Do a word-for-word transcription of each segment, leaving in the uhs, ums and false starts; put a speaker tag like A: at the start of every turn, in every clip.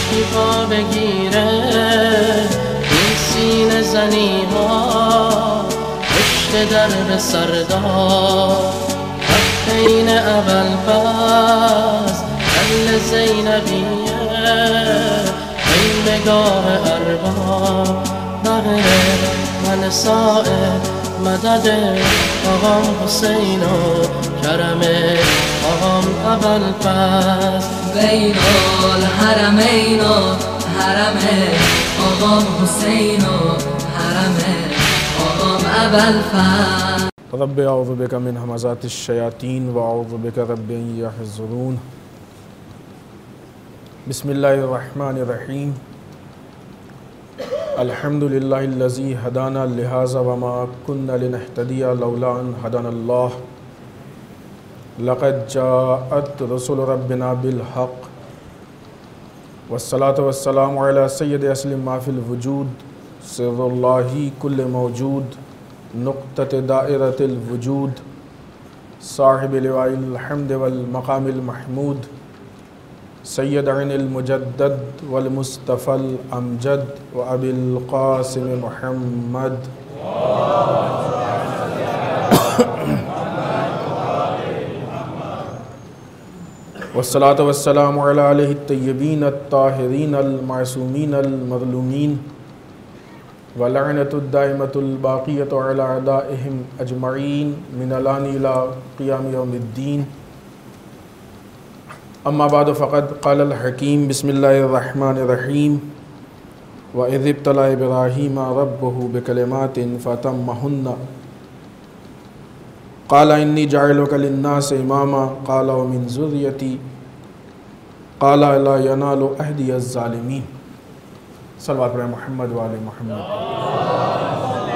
A: شفا بگیره این سینه زنی ها پشت درب سردار حین اول پس دل زینبیه این نگاه ارباب بغیر من سائر مدد آقام حسین و کرم آقام اول پس
B: بین الحرمین و حرم آقام حسین و حرم آقام اول پس.
C: رب اعوذ بک من همزات الشیاطین و اعوذ بک رب ان یحضرون. بسم الله الرحمن الرحیم. الحمد لله الذي هدانا لهذا وما كنا لنهتدي لولا أن هدانا الله. لقد جاءت رسل ربنا بالحق والصلاة والسلام على سيد أسلم ما في الوجود سر الله كل موجود نقطة دائرة الوجود صاحب لواء الحمد والمقام المحمود سید عین المجدد والمصطفى الامجد و ابی القاسم محمد. والصلاة والسلام علی آلہ الطیبین الطاہرین المعصومین المظلومین ولعنۃ الدائمۃ الباقیۃ علی اعدائہم اجمعین من الآن الی قیام یوم الدین. اما بعد فقد قال الحکیم بسم اللہ الرحمن الرحیم وَإِذِ ابْتَلَىٰ إِبْرَاهِيمَ رَبُّهُ بِكَلِمَاتٍ فَأَتَمَّهُنَّ قَالَ إِنِّي جَاعِلُكَ لِلنَّاسِ إِمَامًا قَالَ وَمِنْ ذُرِّيَّتِي قَالَ لَا يَنَالُ عَهْدِيَ الظَّالِمِينَ. صلوات پڑھیں محمد وآل محمد.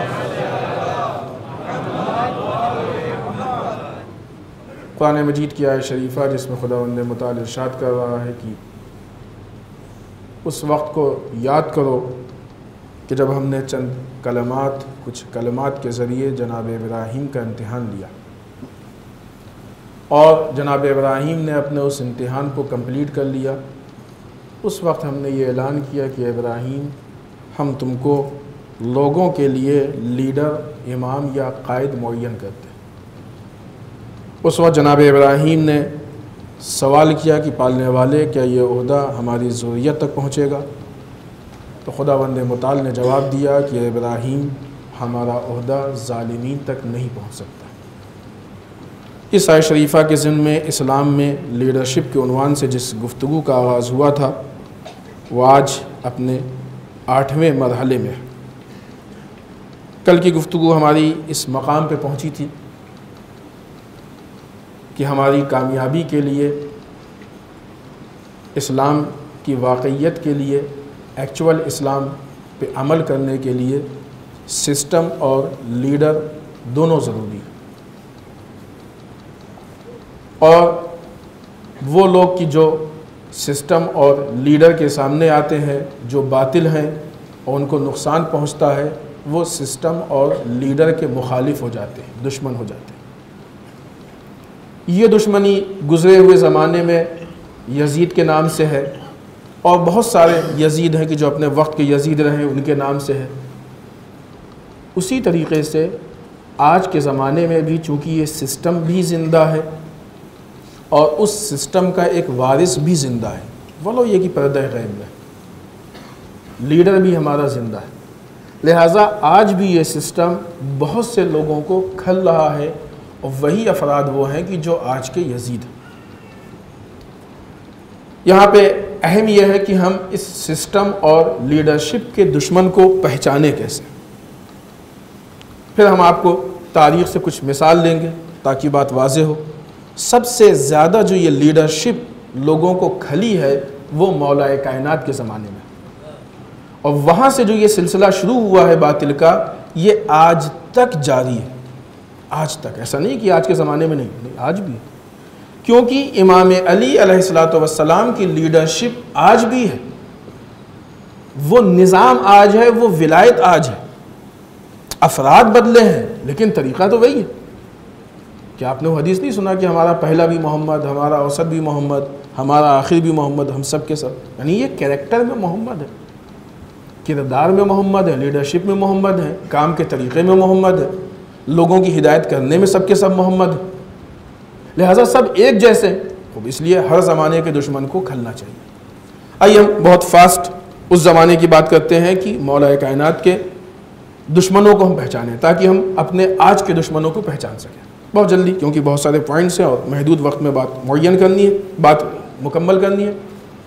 C: قرآن مجید کی آیت شریفہ جس میں خداوند متعال ارشاد کر رہا ہے کہ اس وقت کو یاد کرو کہ جب ہم نے چند کلمات کچھ کلمات کے ذریعے جناب ابراہیم کا امتحان لیا اور جناب ابراہیم نے اپنے اس امتحان کو کمپلیٹ کر لیا. اس وقت ہم نے یہ اعلان کیا کہ ابراہیم ہم تم کو لوگوں کے لیے لیڈر امام یا قائد معین کرتے ہیں. اس وقت جناب ابراہیم نے سوال کیا کہ پالنے والے کیا یہ عہدہ ہماری ذریت تک پہنچے گا؟ تو خداوند متعال نے جواب دیا کہ ابراہیم ہمارا عہدہ ظالمین تک نہیں پہنچ سکتا. اس آیت شریفہ کے ضمن میں اسلام میں لیڈرشپ کے عنوان سے جس گفتگو کا آغاز ہوا تھا وہ آج اپنے آٹھویں مرحلے میں. کل کی گفتگو ہماری اس مقام پہ پہنچی تھی کہ ہماری کامیابی کے لیے اسلام کی واقعیت کے لیے ایکچول اسلام پہ عمل کرنے کے لیے سسٹم اور لیڈر دونوں ضروری ہیں. اور وہ لوگ کی جو سسٹم اور لیڈر کے سامنے آتے ہیں جو باطل ہیں اور ان کو نقصان پہنچتا ہے وہ سسٹم اور لیڈر کے مخالف ہو جاتے ہیں, دشمن ہو جاتے ہیں. یہ دشمنی گزرے ہوئے زمانے میں یزید کے نام سے ہے اور بہت سارے یزید ہیں کہ جو اپنے وقت کے یزید رہے ان کے نام سے ہے. اسی طریقے سے آج کے زمانے میں بھی چونکہ یہ سسٹم بھی زندہ ہے اور اس سسٹم کا ایک وارث بھی زندہ ہے, ولو یہ کہ پردہ غیب میں لیڈر بھی ہمارا زندہ ہے. لہٰذا آج بھی یہ سسٹم بہت سے لوگوں کو کھل رہا ہے اور وہی افراد وہ ہیں کہ جو آج کے یزید ہیں. یہاں پہ اہم یہ ہے کہ ہم اس سسٹم اور لیڈرشپ کے دشمن کو پہچانے کیسے. پھر ہم آپ کو تاریخ سے کچھ مثال دیں گے تاکہ بات واضح ہو. سب سے زیادہ جو یہ لیڈرشپ لوگوں کو کھلی ہے وہ مولا کائنات کے زمانے میں, اور وہاں سے جو یہ سلسلہ شروع ہوا ہے باطل کا یہ آج تک جاری ہے. آج تک, ایسا نہیں کہ آج کے زمانے میں نہیں, نہیں آج بھی, کیونکہ امام علی علیہ الصلوۃ والسلام کی لیڈرشپ آج بھی ہے, وہ نظام آج ہے, وہ ولایت آج ہے. افراد بدلے ہیں لیکن طریقہ تو وہی ہے. کیا آپ نے وہ حدیث نہیں سنا کہ ہمارا پہلا بھی محمد, ہمارا اوسط بھی محمد, हमारा आखिर भी मोहम्मद, हम सब के सब। यानी ये कैरेक्टर में मोहम्मद है, किरदार में मोहम्मद है, लीडरशिप में मोहम्मद है, काम के तरीक़े में मोहम्मद है, लोगों की हिदायत करने में सब के सब मोहम्मद है। लिहाजा सब एक जैसे, तो इसलिए हर ज़माने के दुश्मन को खलना चाहिए। आइए हम बहुत फास्ट उस ज़माने की बात करते हैं कि मौला कायनात के दुश्मनों को हम पहचानें, ताकि हम अपने आज के दुश्मनों को पहचान सकें बहुत जल्दी, क्योंकि बहुत सारे पॉइंट्स हैं और महदूद वक्त में बात मुअय्यन करनी है, बात मुकम्मल करनी है।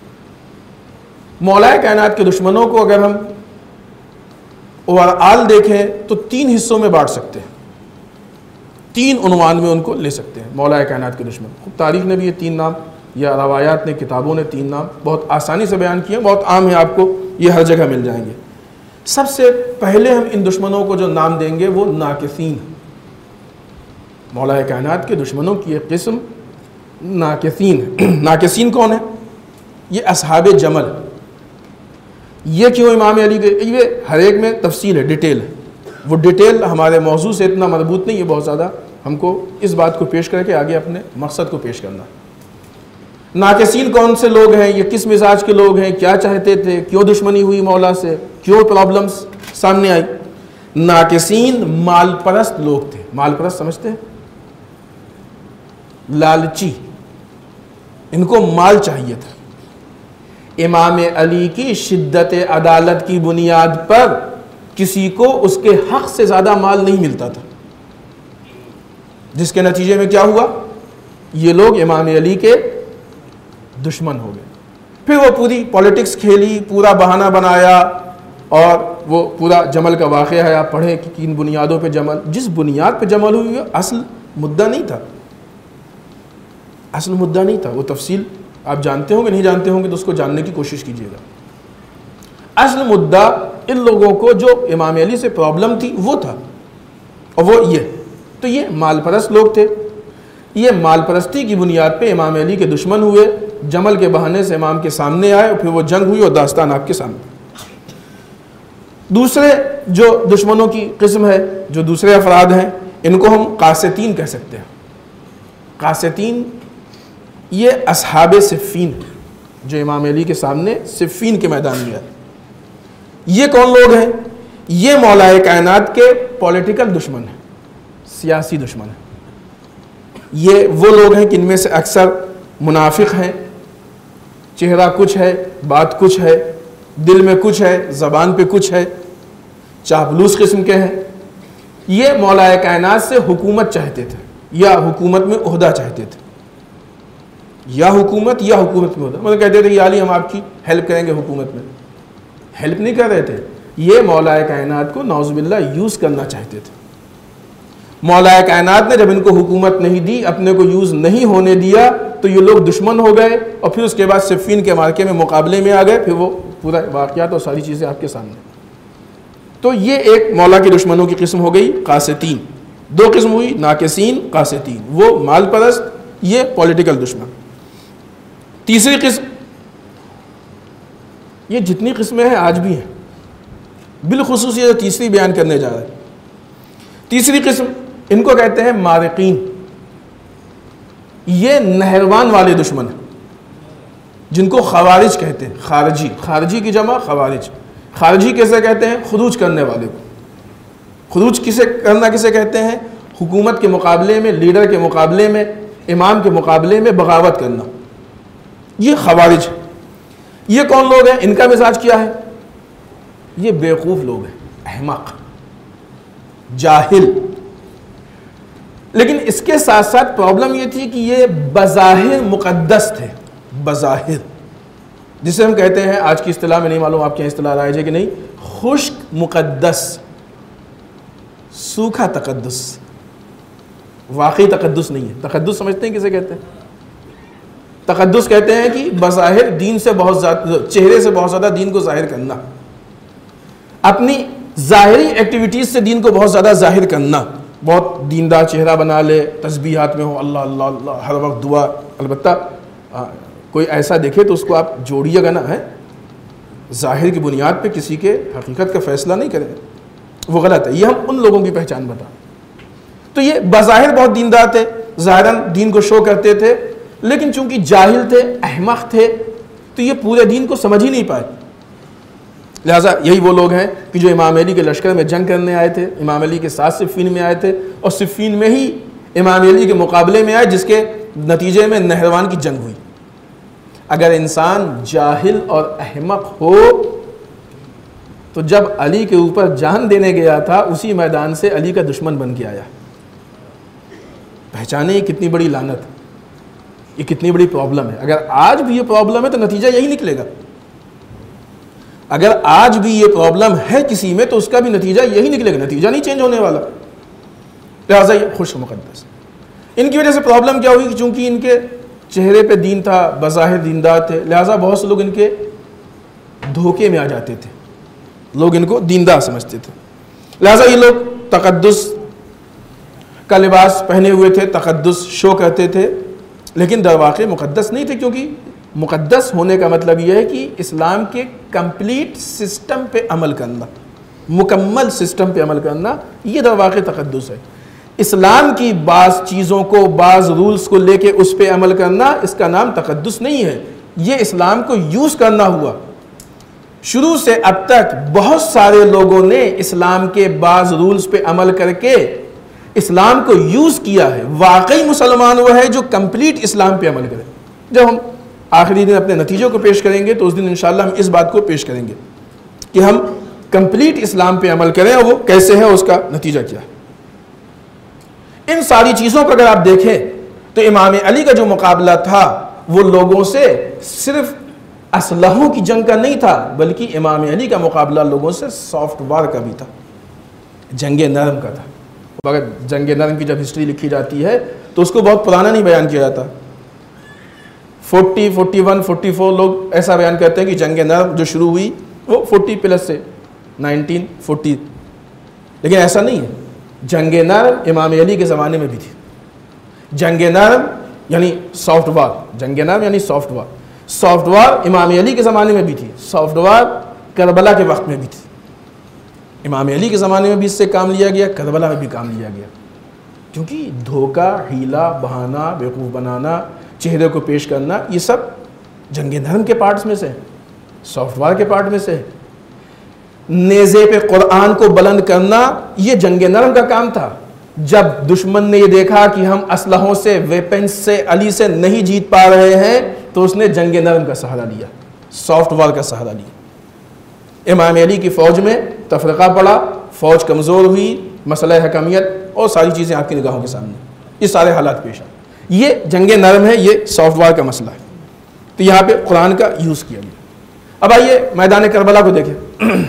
C: मौला कायनात के दुश्मनों को अगर हम ओवरऑल देखें तो तीन हिस्सों में बांट सकते हैं, तीन उन्वान में उनको ले सकते हैं। मौला कायनात के दुश्मन, खूब तारीख ने भी ये तीन नाम या रवायात ने, किताबों ने तीन नाम बहुत आसानी से बयान किए, बहुत आम है, आपको ये हर जगह मिल जाएंगे। सबसे पहले हम इन दुश्मनों को जो नाम देंगे वो नाकिसीन। मौला कायनात के दुश्मनों की एक किस्म नाकिसीन है। नाकिसीन कौन है? ये असहाबे जमल। ये क्यों इमाम अली के, ये हर एक में तफसील है, डिटेल है। वो डिटेल हमारे मौजू से इतना मरबूत नहीं है, बहुत ज़्यादा हमको इस बात को पेश करके आगे अपने मकसद को पेश करना। नाकिसीन कौन से लोग हैं, ये किस मिजाज के लोग हैं, क्या चाहते थे, क्यों दुश्मनी हुई मौला से, क्यों प्रॉब्लम्स सामने आई? नाकिसीन मालपरस्त लोग थे। मालपरस्त समझते हैं? लालची, इनको माल चाहिए था। इमाम अली की शिद्दत अदालत की बुनियाद पर किसी को उसके हक से ज़्यादा माल नहीं मिलता था, जिसके नतीजे में क्या हुआ, ये लोग इमाम अली के दुश्मन हो गए। फिर वो पूरी पॉलिटिक्स खेली, पूरा बहाना बनाया, और वो पूरा जमल का वाक़या है, आप पढ़ें कि किन बुनियादों पे जमल, जिस बुनियाद पे जमल हुई असल मुद्दा नहीं था, असल मुद्दा नहीं था। वो तफसील आप जानते होंगे, नहीं जानते होंगे तो उसको जानने की कोशिश कीजिएगा। असल मुद्दा इन लोगों को जो इमाम अली से प्रॉब्लम थी वो था, और वो ये, तो ये मालपरस्त लोग थे। ये मालपरस्ती की बुनियाद पे इमाम अली के दुश्मन हुए, जमल के बहाने से इमाम के सामने आए, और फिर वो जंग हुई और दास्तान आपके सामने। दूसरे जो दुश्मनों की किस्म है, जो दूसरे अफराद हैं, इनको हम कासितीन कह सकते हैं। कासितीन ये असहाबे सिफ़ीन, जो इमाम अली के सामने सिफ़ीन के मैदान में आए। ये कौन लोग हैं? ये मौला कायनात के पॉलिटिकल दुश्मन हैं, सियासी दुश्मन हैं। ये वो लोग हैं कि इनमें से अक्सर मुनाफिक हैं, चेहरा कुछ है, बात कुछ है, दिल में कुछ है, ज़बान पे कुछ है, चापलूस किस्म के हैं। ये मौला कायनात से हुकूमत चाहते थे, या हुकूमत में ओहदा चाहते थे, या हुकूमत या हुकूमत में ओहदा। मतलब कहते थे कि अली हम आपकी हेल्प करेंगे हुकूमत में। हेल्प नहीं कर रहे थे, ये मौला कायनात को नौज़ुबिल्लाह यूज़ करना चाहते थे। मौला कायनात ने जब इनको हुकूमत नहीं दी, अपने को यूज़ नहीं होने दिया, तो ये लोग दुश्मन हो गए, और फिर उसके बाद सिफ़ीन के मार्के में मुकाबले में आ गए। फिर वो पूरा वाक़यात और सारी चीज़ें आपके सामने। तो ये एक मौला के दुश्मनों की किस्म हो गई कासितीन। दो किस्म हुई, नाकिसीन, कासितीन। वो माल परस्त, ये पॉलिटिकल दुश्मन। तीसरी किस्म, ये जितनी किस्में हैं आज भी हैं, बिलखुसूस ये तीसरी बयान करने जा रहे हैं। तीसरी किस्म, इनको कहते हैं मारिकीन। ये नहरवान वाले दुश्मन हैं, जिनको खवारिज कहते हैं। खारजी, खारजी की जमा खवारिज। खारजी कैसे कहते हैं? खुरूज करने वाले को। खुरूज किसे करना किसे कहते हैं? हुकूमत के मुकाबले में, लीडर के मुकाबले में, इमाम के मुकाबले में बगावत करना, ये खवारिज। ये कौन लोग हैं? इनका मिजाज क्या है? ये बेवकूफ़ लोग हैं, अहमक, जाहिल। लेकिन इसके साथ साथ प्रॉब्लम ये थी कि ये बज़ाहिर मुक़द्दस थे, बज़ाहिर, जिसे हम कहते हैं, आज की इस्तिलाह में नहीं मालूम आपके यहाँ इस्तिलाह राइज है कि नहीं, खुश्क मुक़द्दस, सूखा तक़द्दुस। वाकई तक़द्दुस नहीं है। तक़द्दुस समझते हैं किसे कहते हैं? तक़द्दुस कहते हैं कि बज़ाहिर दीन से बहुत ज़्यादा, चेहरे से बहुत ज़्यादा दीन को ज़ाहिर करना, अपनी ज़ाहिरी एक्टिविटीज़ से दीन को बहुत ज़्यादा ज़ाहिर करना। बहुत दीनदार चेहरा बना ले, तस्बीहात में हो, अल्लाह अल्लाह अल्लाह, हर वक्त दुआ। अलबत्ता कोई ऐसा देखे तो उसको आप जोड़िएगा ना, है ज़ाहिर की बुनियाद पे किसी के हकीकत का फ़ैसला नहीं करें, वो गलत है। ये हम उन लोगों की पहचान बता। तो ये बज़ाहिर बहुत दीनदार थे, ज़ाहिरन दीन को शो करते थे, लेकिन चूंकि जाहिल थे, अहमक थे, तो ये पूरे दीन को समझ ही नहीं पाए। लिहाजा यही वो लोग हैं कि जो इमाम अली के लश्कर में जंग करने आए थे, इमाम अली के साथ सिफ़ीन में आए थे और सिफ़ीन में ही इमाम अली के मुकाबले में आए, जिसके नतीजे में नहरवान की जंग हुई। अगर इंसान जाहिल और अहमक हो तो जब अली के ऊपर जान देने गया था, उसी मैदान से अली का दुश्मन बन के आया। पहचाने ये कितनी बड़ी लानत है, ये कितनी बड़ी प्रॉब्लम है। अगर आज भी ये प्रॉब्लम है तो नतीजा यही निकलेगा। अगर आज भी ये प्रॉब्लम है किसी में तो उसका भी नतीजा यही निकलेगा, नतीजा नहीं चेंज होने वाला। लिहाजा ये खुश मुक़द्दस, इनकी वजह से प्रॉब्लम क्या हुई कि चूंकि इनके चेहरे पे दीन था, बज़ाहिर दीनदार थे, लिहाजा बहुत से लोग इनके धोखे में आ जाते थे, लोग इनको दीनदार समझते थे। लिहाजा ये लोग तक़द्दुस का लिबास पहने हुए थे, तक़द्दुस शो करते थे, लेकिन दरवाक़े मुक़द्दस नहीं थे, क्योंकि मुक़द्दस होने का मतलब यह है कि इस्लाम के कंप्लीट सिस्टम पे अमल करना, मुकम्मल सिस्टम पे अमल करना, ये दरवाक़े तक़द्दुस है। इस्लाम की बाज़ चीज़ों को, बाज़ रूल्स को लेके उस पे अमल करना, इसका नाम तक़द्दुस नहीं है, ये इस्लाम को यूज़ करना हुआ। शुरू से अब तक बहुत सारे लोगों ने इस्लाम के बाज़ रूल्स पे अमल करके इस्लाम को यूज़ किया है। वाकई मुसलमान वह है जो कंप्लीट इस्लाम पे अमल करे। जब हम आखिरी दिन अपने नतीजों को पेश करेंगे तो उस दिन इंशाअल्लाह हम इस बात को पेश करेंगे कि हम कंप्लीट इस्लाम पे अमल करें और वो कैसे है, उसका नतीजा क्या है। इन सारी चीज़ों को अगर आप देखें तो इमाम अली का जो मुकाबला था वो लोगों से सिर्फ असलहों की जंग का नहीं था, बल्कि इमाम अली का मुकाबला लोगों से सॉफ्ट वार का भी था, जंग नरम का था। अगर जंग नरम की जब हिस्ट्री लिखी जाती है तो उसको बहुत पुराना नहीं बयान किया जाता। चालीस, इकतालीस, चौवालीस लोग ऐसा बयान करते हैं कि जंग नरम जो शुरू हुई वो चालीस प्लस से उन्नीस सौ चालीस, लेकिन ऐसा नहीं है। जंग नरम इमाम अली के ज़माने में भी थी। जंग नरम यानी सॉफ्ट वार, जंग नरम यानी सॉफ्ट वार, सॉफ्ट वार इमाम अली के ज़माने में भी थी, सॉफ्ट वार करबला के वक्त में भी थी। इमाम अली के ज़माने में भी इससे काम लिया गया, करबला में भी काम लिया गया, क्योंकि धोखा, हीला, बहाना, बेवकूफ़ बनाना, चेहरे को पेश करना, ये सब जंग नरम के पार्ट्स में से है, सॉफ्ट वार के पार्ट में से है। नेज़े पे कुरान को बुलंद करना ये जंग नरम का काम था। जब दुश्मन ने ये देखा कि हम असलहों से, वेपन्स से अली से नहीं जीत पा रहे हैं तो उसने जंग नरम का सहारा लिया, सॉफ्ट वार का सहारा लिया। इमाम अली की फ़ौज में तफरक़ा पड़ा, फ़ौज कमज़ोर हुई, मसला हकमियत और सारी चीज़ें आपकी निगाहों के सामने, ये सारे हालात पेश आए। ये जंग नरम है, ये सॉफ्ट वार का मसला है। तो यहाँ पे कुरान का यूज़ किया गया। अब आइए मैदान करबला को देखें।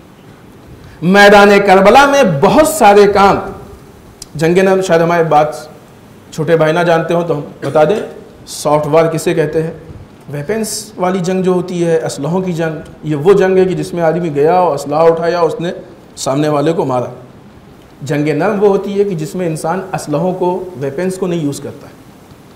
C: मैदान करबला में बहुत सारे काम जंग नरम, शायद हमारे बात छोटे भाई ना जानते हो तो हम बता दें, सॉफ्ट वार किसे कहते हैं? वेपन्स वाली जंग जो होती है, असलहों की जंग, ये वो जंग है कि जिसमें आदमी गया और असलहा उठाया, उसने सामने वाले को मारा। जंग नरम वो होती है कि जिसमें इंसान असलहों को, वेपन्स को नहीं यूज़ करता है,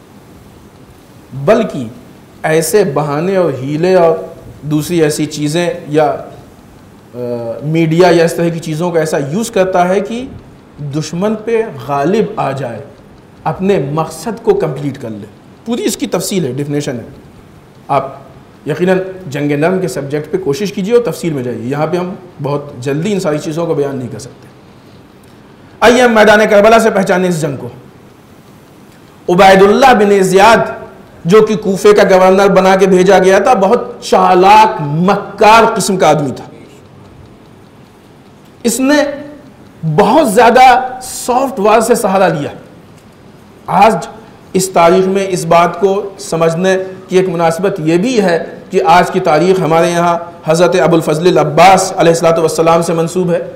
C: बल्कि ऐसे बहाने और हीले और दूसरी ऐसी चीज़ें या आ, मीडिया या इस तरह की चीज़ों का ऐसा यूज़ करता है कि दुश्मन पे गालिब आ जाए, अपने मकसद को कंप्लीट कर ले। पूरी इसकी तफसील है, डिफिनेशन है। आप यकीनन जंग नरम के सब्जेक्ट पे कोशिश कीजिए और तफसील में जाइए। यहाँ पे हम बहुत जल्दी इन सारी चीज़ों को बयान नहीं कर सकते। आइए हम मैदान करबला से पहचानें इस जंग को। उबैदुल्लाह बिन ज़ियाद जो कि कूफे का गवर्नर बना के भेजा गया था, बहुत चालाक मक्कार किस्म का आदमी था। इसने बहुत ज़्यादा सॉफ्ट वार से सहारा लिया। आज इस तारीख़ में इस बात को समझने की एक मुनासिबत ये भी है कि आज की तारीख़ हमारे यहाँ हज़रत अबुल फ़ज़ल अब्बास अलैहिस्सलातु वस्सलाम से मंसूब है।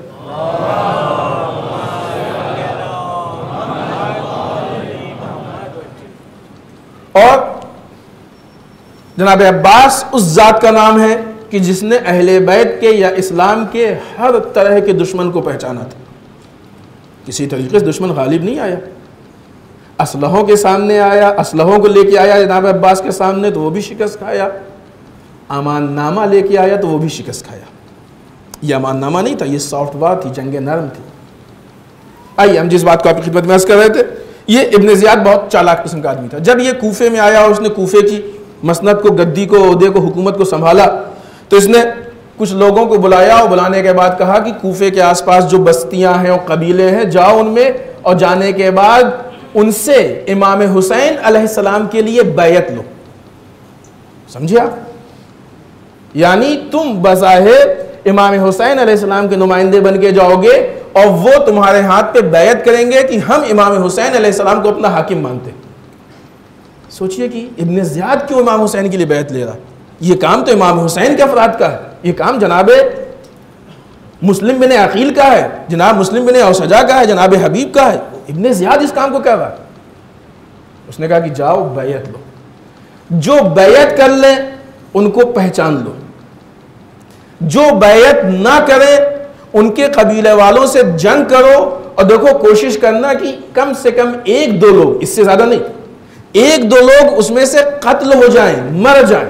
C: और जनाब अब्बास उस ज़ात का नाम है कि जिसने अहले बैत के या इस्लाम के हर तरह के दुश्मन को पहचाना था। किसी तरीके से दुश्मन गालिब नहीं आया, असलहों के सामने आया, असलहों को लेके आया जनाब अब्बास के सामने तो वो भी शिकस्त खाया, अमाननामा लेके आया तो वो भी शिकस्त खाया। ये अमाननामा नहीं था, ये सॉफ्ट वार थी, जंग नरम थी। आइए हम जिस बात को आपकी खिदमत में अर्ज़ कर रहे थे ये इब्न ज़ियाद बहुत चालाक किस्म का आदमी था। जब ये कूफे में आया और उसने कूफे की मसनद को, गद्दी को, ओहदे को, हुकूमत को संभाला, तो इसने कुछ लोगों को बुलाया और बुलाने के बाद कहा कि कूफे के आसपास जो बस्तियां हैं और कबीले हैं, जाओ उनमें, और जाने के बाद उनसे इमाम हुसैन अलैहिस्सलाम के लिए बैयत लो। समझे आप? यानी तुम बज़ाहिर इमाम हुसैन अलैहिस्सलाम के नुमाइंदे बन के जाओगे और वो तुम्हारे हाथ पे बैयत करेंगे कि हम इमाम हुसैन अलैहिस्सलाम को अपना हाकिम मानते। सोचिए कि इब्न ज़ियाद क्यों इमाम हुसैन के लिए बैयत ले रहा। ये काम तो इमाम हुसैन के अफराद का है, ये काम जनाबे मुस्लिम बिन अकील का है, जनाब मुस्लिम बिन औसजा का है, जनाब हबीब का है। इब्न ज़ियाद इस काम को क्या रहा। उसने कहा कि जाओ बैयत लो, जो बैयत कर ले उनको पहचान लो, जो बैयत ना करे उनके कबीले वालों से जंग करो, और देखो कोशिश करना कि कम से कम एक दो लोग, इससे ज्यादा नहीं, एक दो लोग उसमें से कत्ल हो जाएं, मर जाएं।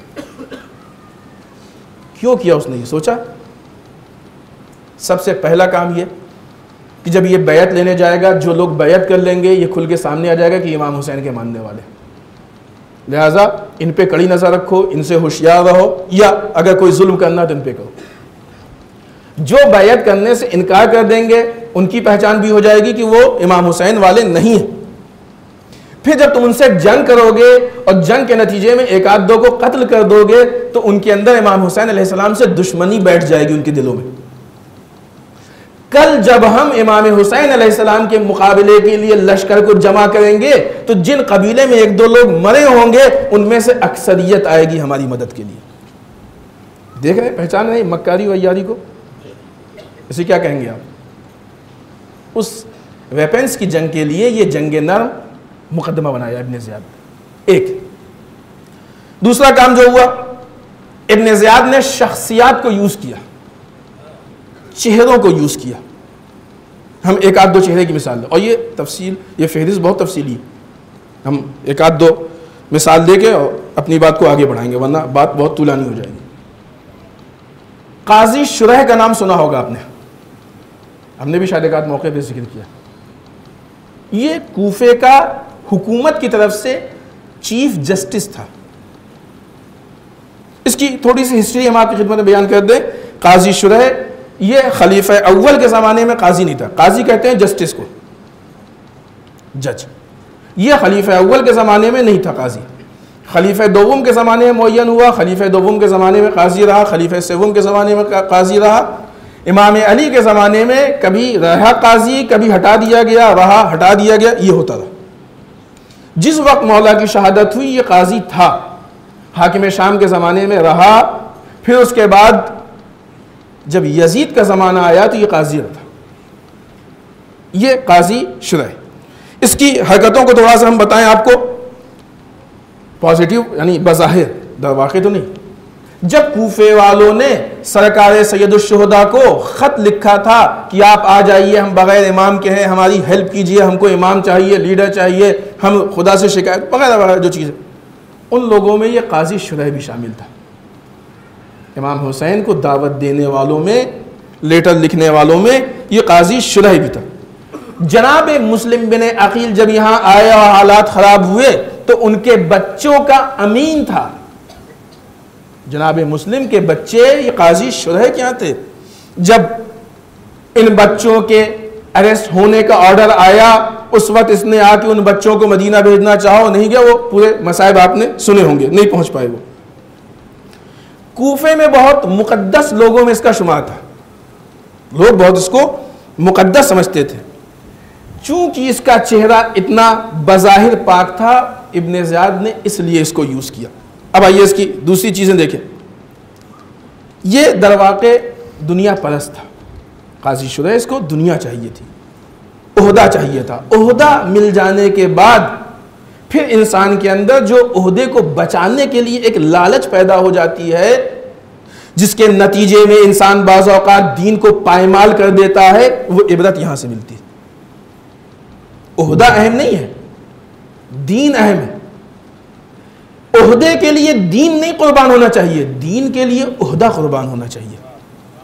C: क्यों किया उसने ये? सोचा सबसे पहला काम ये कि जब ये बैयत लेने जाएगा, जो लोग बैयत कर लेंगे ये खुल के सामने आ जाएगा कि इमाम हुसैन के मानने वाले, लिहाजा इन पे कड़ी नजर रखो, इनसे होशियार रहो, या अगर कोई जुल्म करना तो इन पे करो। जो बैयत करने से इनकार कर देंगे उनकी पहचान भी हो जाएगी कि वो इमाम हुसैन वाले नहीं है। फिर जब तुम उनसे जंग करोगे और जंग के नतीजे में एक आध दो को कत्ल कर दोगे तो उनके अंदर इमाम हुसैन अलैहिस्सलाम से दुश्मनी बैठ जाएगी उनके दिलों में। कल जब हम इमाम हुसैन अलैहिस्सलाम के मुकाबले के लिए लश्कर को जमा करेंगे तो जिन कबीले में एक दो लोग मरे होंगे उनमें से अक्सरियत आएगी हमारी मदद के लिए। देख रहे, पहचान रहे मक्कारी वैयारी को? इसे क्या कहेंगे आप? उस वेपन्स की जंग के लिए ये जंग नर्म मुकदमा बनाया इब्न ज़ियाद। एक दूसरा काम जो हुआ, इब्न ज़ियाद ने शख्सियात को यूज किया, चेहरों को यूज किया। हम एक आध दो चेहरे की मिसाल, और ये तफसील, ये फहरिस्त बहुत तफसीली है, हम एक आध दो मिसाल देके और अपनी बात को आगे बढ़ाएंगे, वरना बात बहुत तुलानी हो जाएगी। काजी शुरह का नाम सुना होगा आपने, हमने भी शायद एक आध मौके पे जिक्र किया। ये कूफे का हुकूमत की तरफ से चीफ जस्टिस था। इसकी थोड़ी सी हिस्ट्री हम आपकी खिदमत में बयान कर दें। काजी शुरह ये खलीफा अव्वल के ज़माने में काजी नहीं था, काजी कहते हैं जस्टिस को, जज। ये खलीफा अव्वल के ज़माने में नहीं था काजी, खलीफा दोम के ज़माने में मुअय्यन हुआ, खलीफा दोम के ज़माने में काजी रहा, खलीफा सेवम के ज़माने में काजी रहा, इमाम अली के ज़माने में कभी रहा काजी, कभी हटा दिया गया, रहा, हटा दिया गया, ये होता था। जिस वक्त मौला की शहादत हुई ये काजी था, हाकिम शाम के ज़माने में रहा, फिर उसके बाद जब यजीद का ज़माना आया तो ये काजी था। ये काजी शुरह। इसकी हरकतों को थोड़ा सा हम बताएं आपको, पॉजिटिव यानी बज़ाहिर, दरवाक़े तो नहीं। जब कूफे वालों ने सरकार सैयदुश्शुहदा को ख़त लिखा था कि आप आ जाइए, हम बग़ैर इमाम के हैं, हमारी हेल्प कीजिए, हमको इमाम चाहिए, लीडर चाहिए, हम खुदा से शिकायत वगैरह वगैरह जो चीज़ें, उन लोगों में ये काजी शुरह भी शामिल था। इमाम हुसैन को दावत देने वालों में, लेटर लिखने वालों में ये काजी शुरह भी था। जनाब मुस्लिम बिन अकील जब यहाँ आए और हालात ख़राब हुए तो उनके बच्चों का अमीन था। जनाब मुस्लिम के बच्चे ये काजी शुरह क्या थे। जब इन बच्चों के अरेस्ट होने का ऑर्डर आया उस वक्त इसने आके उन बच्चों को मदीना भेजना चाहो, नहीं गया। वो पूरे मसाइब आपने सुने होंगे, नहीं पहुंच पाए। वो कूफे में बहुत मुकद्दस लोगों में इसका शुमार था, लोग बहुत इसको मुकद्दस समझते थे। चूंकि इसका चेहरा इतना बज़ाहिर पाक था, इब्न ज़ियाद ने इसलिए इसको यूज किया। अब आइए इसकी दूसरी चीजें देखें। ये दरवाक़े दुनिया परस्त था, काजी शुरह इसको दुनिया चाहिए थी, ओहदा चाहिए था। ओहदा मिल जाने के बाद फिर इंसान के अंदर जो ओहदे को बचाने के लिए एक लालच पैदा हो जाती है, जिसके नतीजे में इंसान बाज़ औक़ात दीन को पायमाल कर देता है, वो इबरत यहां से मिलती है। ओहदा अहम नहीं है, दीन अहम है। ओहदे के लिए दीन नहीं कुर्बान होना चाहिए, दीन के लिए ओहदा कुर्बान होना चाहिए।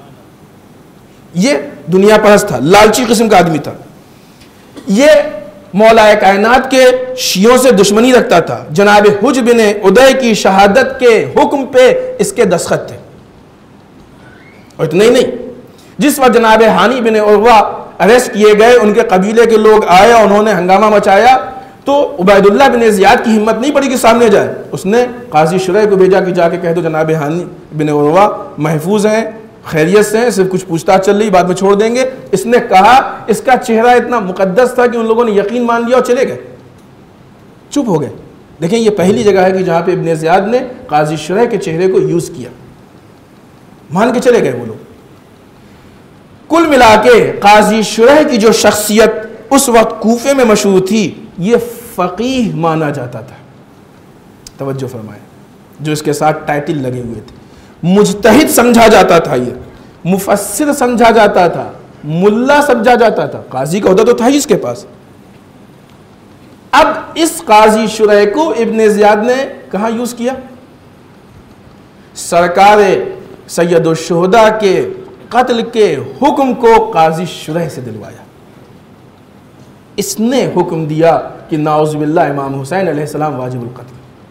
C: ये दुनिया परस्त था, लालची किस्म का आदमी था। ये मौलाए कायनात के शियों से दुश्मनी रखता था। जनाब हुज बिन उदय की शहादत के हुक्म पे इसके दस्तखत थे। और इतना ही नहीं, जिस वक्त जनाब हानी बिन उर्वा अरेस्ट किए गए, उनके कबीले के लोग आए और उन्होंने हंगामा मचाया, तो उबैदुल्लाह बिन ज़ियाद की हिम्मत नहीं पड़ी कि सामने जाए। उसने काजी शुरैह को भेजा कि जाके कह दो जनाब हानी बिन उर्वा महफूज हैं, खैरियत से हैं, सिर्फ कुछ पूछताछ चल रही, बाद में छोड़ देंगे। इसने कहा, इसका चेहरा इतना मुकद्दस था कि उन लोगों ने यकीन मान लिया और चले गए, चुप हो गए। देखें, ये पहली जगह है कि जहाँ पे इब्न ज़ियाद ने काजी शुरैह के चेहरे को यूज़ किया, मान के चले गए वो लोग। कुल मिला के काजी शुरैह की जो शख्सियत उस वक्त कूफे में मशहूर थी, ये फ़कीह माना जाता था। तवज्जो फरमाएं, जो इसके साथ टाइटल लगे हुए थे। मुजतहिद समझा जाता था, ये मुफस्सिर समझा जाता था, मुल्ला समझा जाता था। काजी का ओहदा तो था ही इसके पास। अब इस काजी शुरैह को इब्न ज़ियाद ने कहाँ यूज़ किया? सरकार सैयदुश्शुहदा के कत्ल के हुक्म को काजी शुरैह से दिलवाया। इसने हुक्म दिया कि नाउज़ुबिल्लाह इमाम हुसैन अलैहिस्सलाम वाजिबुल कत्ल।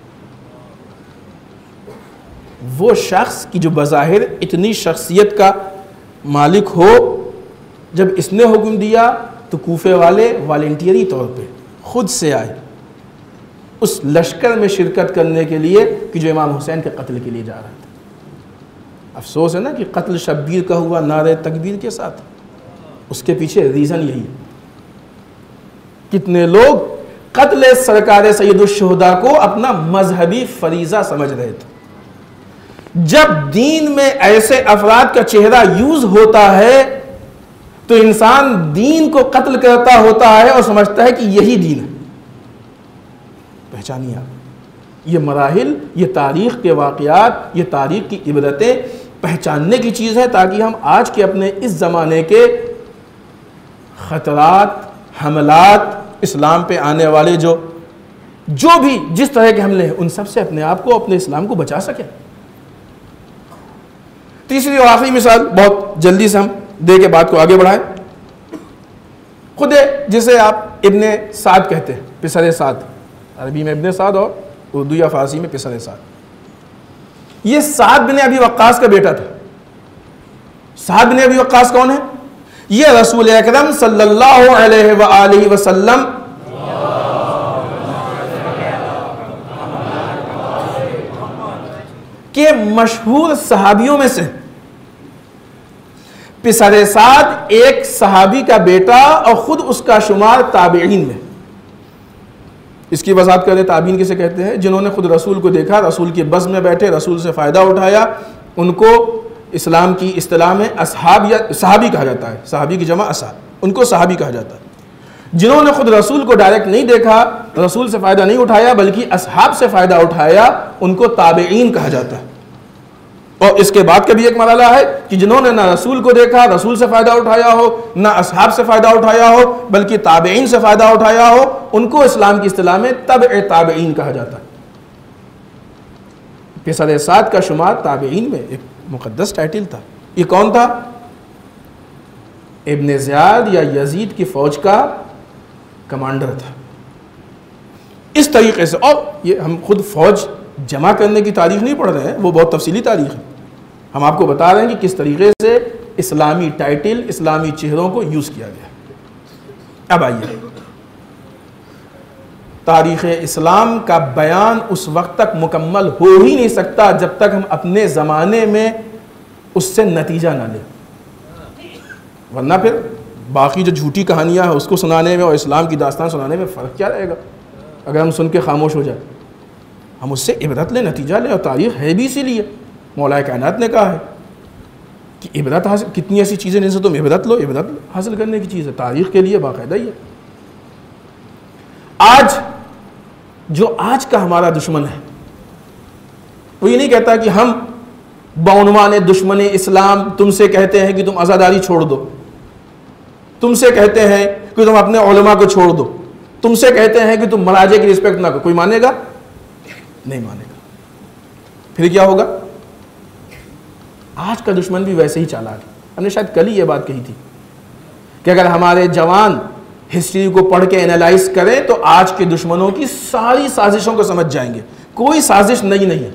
C: वो शख्स की जो बज़ाहिर इतनी शख्सियत का मालिक हो, जब इसने हुक्म दिया तो कूफे वाले वॉलंटियरी तौर पे खुद से आए उस लश्कर में शिरकत करने के लिए कि जो इमाम हुसैन के कत्ल के लिए जा रहा था। अफसोस है ना कि कत्ल शब्बीर का हुआ नारे तकबीर के साथ, उसके पीछे रीज़न यही है। कितने लोग कत्ल सरकार सैयदुश्शुहदा को अपना मजहबी फरीज़ा समझ रहे थे। जब दीन में ऐसे अफराद का चेहरा यूज होता है तो इंसान दीन को कत्ल करता होता है और समझता है कि यही दीन है। पहचानिए आप, ये मराहिल, ये तारीख के वाक़यात, ये तारीख की इबरतें पहचानने की चीज़ है, ताकि हम आज के अपने इस ज़माने के ख़तरात, हमलात, इस्लाम पे आने वाले जो जो भी जिस तरह के हमले हैं, उन सब से अपने आप को, अपने इस्लाम को बचा सकें। तीसरी और आखिरी मिसाल बहुत जल्दी से हम दे के बात को आगे बढ़ाएं। खुद जिसे आप इब्ने साद कहते हैं, पिसरे साद, अरबी में इब्ने साद और उर्दू या फारसी में पिसरे साद। ये साद बिन अबी वक्कास का बेटा था। साद बिन अबी वक्कास कौन है? ये रसूल अकरम सल्लल्लाहु अलैहि वसल्लम के मशहूर सहाबियों में से। पिसरे साद एक सहाबी का बेटा और खुद उसका शुमार ताबीईन में। इसकी वजाहत करें, ताबीन किसे कहते हैं? जिन्होंने खुद रसूल को देखा, रसूल की बज़्म में बैठे, रसूल से फ़ायदा उठाया, उनको इस्लाम की इस्तिलाह में असहाब या सहाबी कहा जाता है। सहाबी की जमा असहाब, उनको सहाबी कहा जाता है। जिन्होंने खुद रसूल को डायरेक्ट नहीं देखा, रसूल से फ़ायदा नहीं उठाया, बल्कि असहाब से फ़ायदा उठाया, उनको ताबईन कहा जाता है। और इसके बाद का भी एक मरहला है कि जिन्होंने ना रसूल को देखा, रसूल से फ़ायदा उठाया हो, ना असहाब से फ़ायदा उठाया हो, बल्कि ताबईन से फ़ायदा उठाया हो, उनको इस्लाम की इस्तिलाह में तबअ ताबईन कहा जाता है। पिसरे साद का शुमार ताबईन में एक मुक़द्दस टाइटल था। ये कौन था? इब्न ज़ियाद या यजीद की फ़ौज का कमांडर था। इस तरीके से, और ये हम खुद फ़ौज जमा करने की तारीख़ नहीं पढ़ रहे हैं, वो बहुत तफसीली तारीख़ है। हम आपको बता रहे हैं कि किस तरीके से इस्लामी टाइटल, इस्लामी चेहरों को यूज़ किया गया। अब आइए, तारीख़ इस्लाम का बयान उस वक्त तक मुकम्मल हो ही नहीं सकता जब तक हम अपने ज़माने में उससे नतीजा ना लें, वरना फिर बाकी जो झूठी कहानियाँ हैं उसको सुनाने में और इस्लाम की दास्तान सुनाने में फ़र्क क्या रहेगा? अगर हम सुन के खामोश हो जाए, हम उससे इबरत लें, नतीजा लें। और तारीख़ है भी इसीलिए, मौलाए कायनात ने कहा है कि इबरत हासिल, कितनी ऐसी चीज़ें जिनसे तुम इबरत लो, इबरत हासिल करने की चीज़ है। तारीख़ के लिए बाकायदा ही है। आज जो आज का हमारा दुश्मन है, वो ये नहीं कहता कि हम बउनवान दुश्मन इस्लाम तुमसे कहते हैं कि तुम आज़ादारी छोड़ दो, तुमसे कहते हैं कि तुम अपने उलमा को छोड़ दो, तुमसे कहते हैं कि तुम मराजे की रिस्पेक्ट ना करो। कोई मानेगा? नहीं मानेगा। फिर क्या होगा? आज का दुश्मन भी वैसे ही चालाक है। हमने शायद कल ही ये बात कही थी कि अगर हमारे जवान हिस्ट्री को पढ़ के एनालाइज करें तो आज के दुश्मनों की सारी साजिशों को समझ जाएंगे। कोई साजिश नई नहीं है।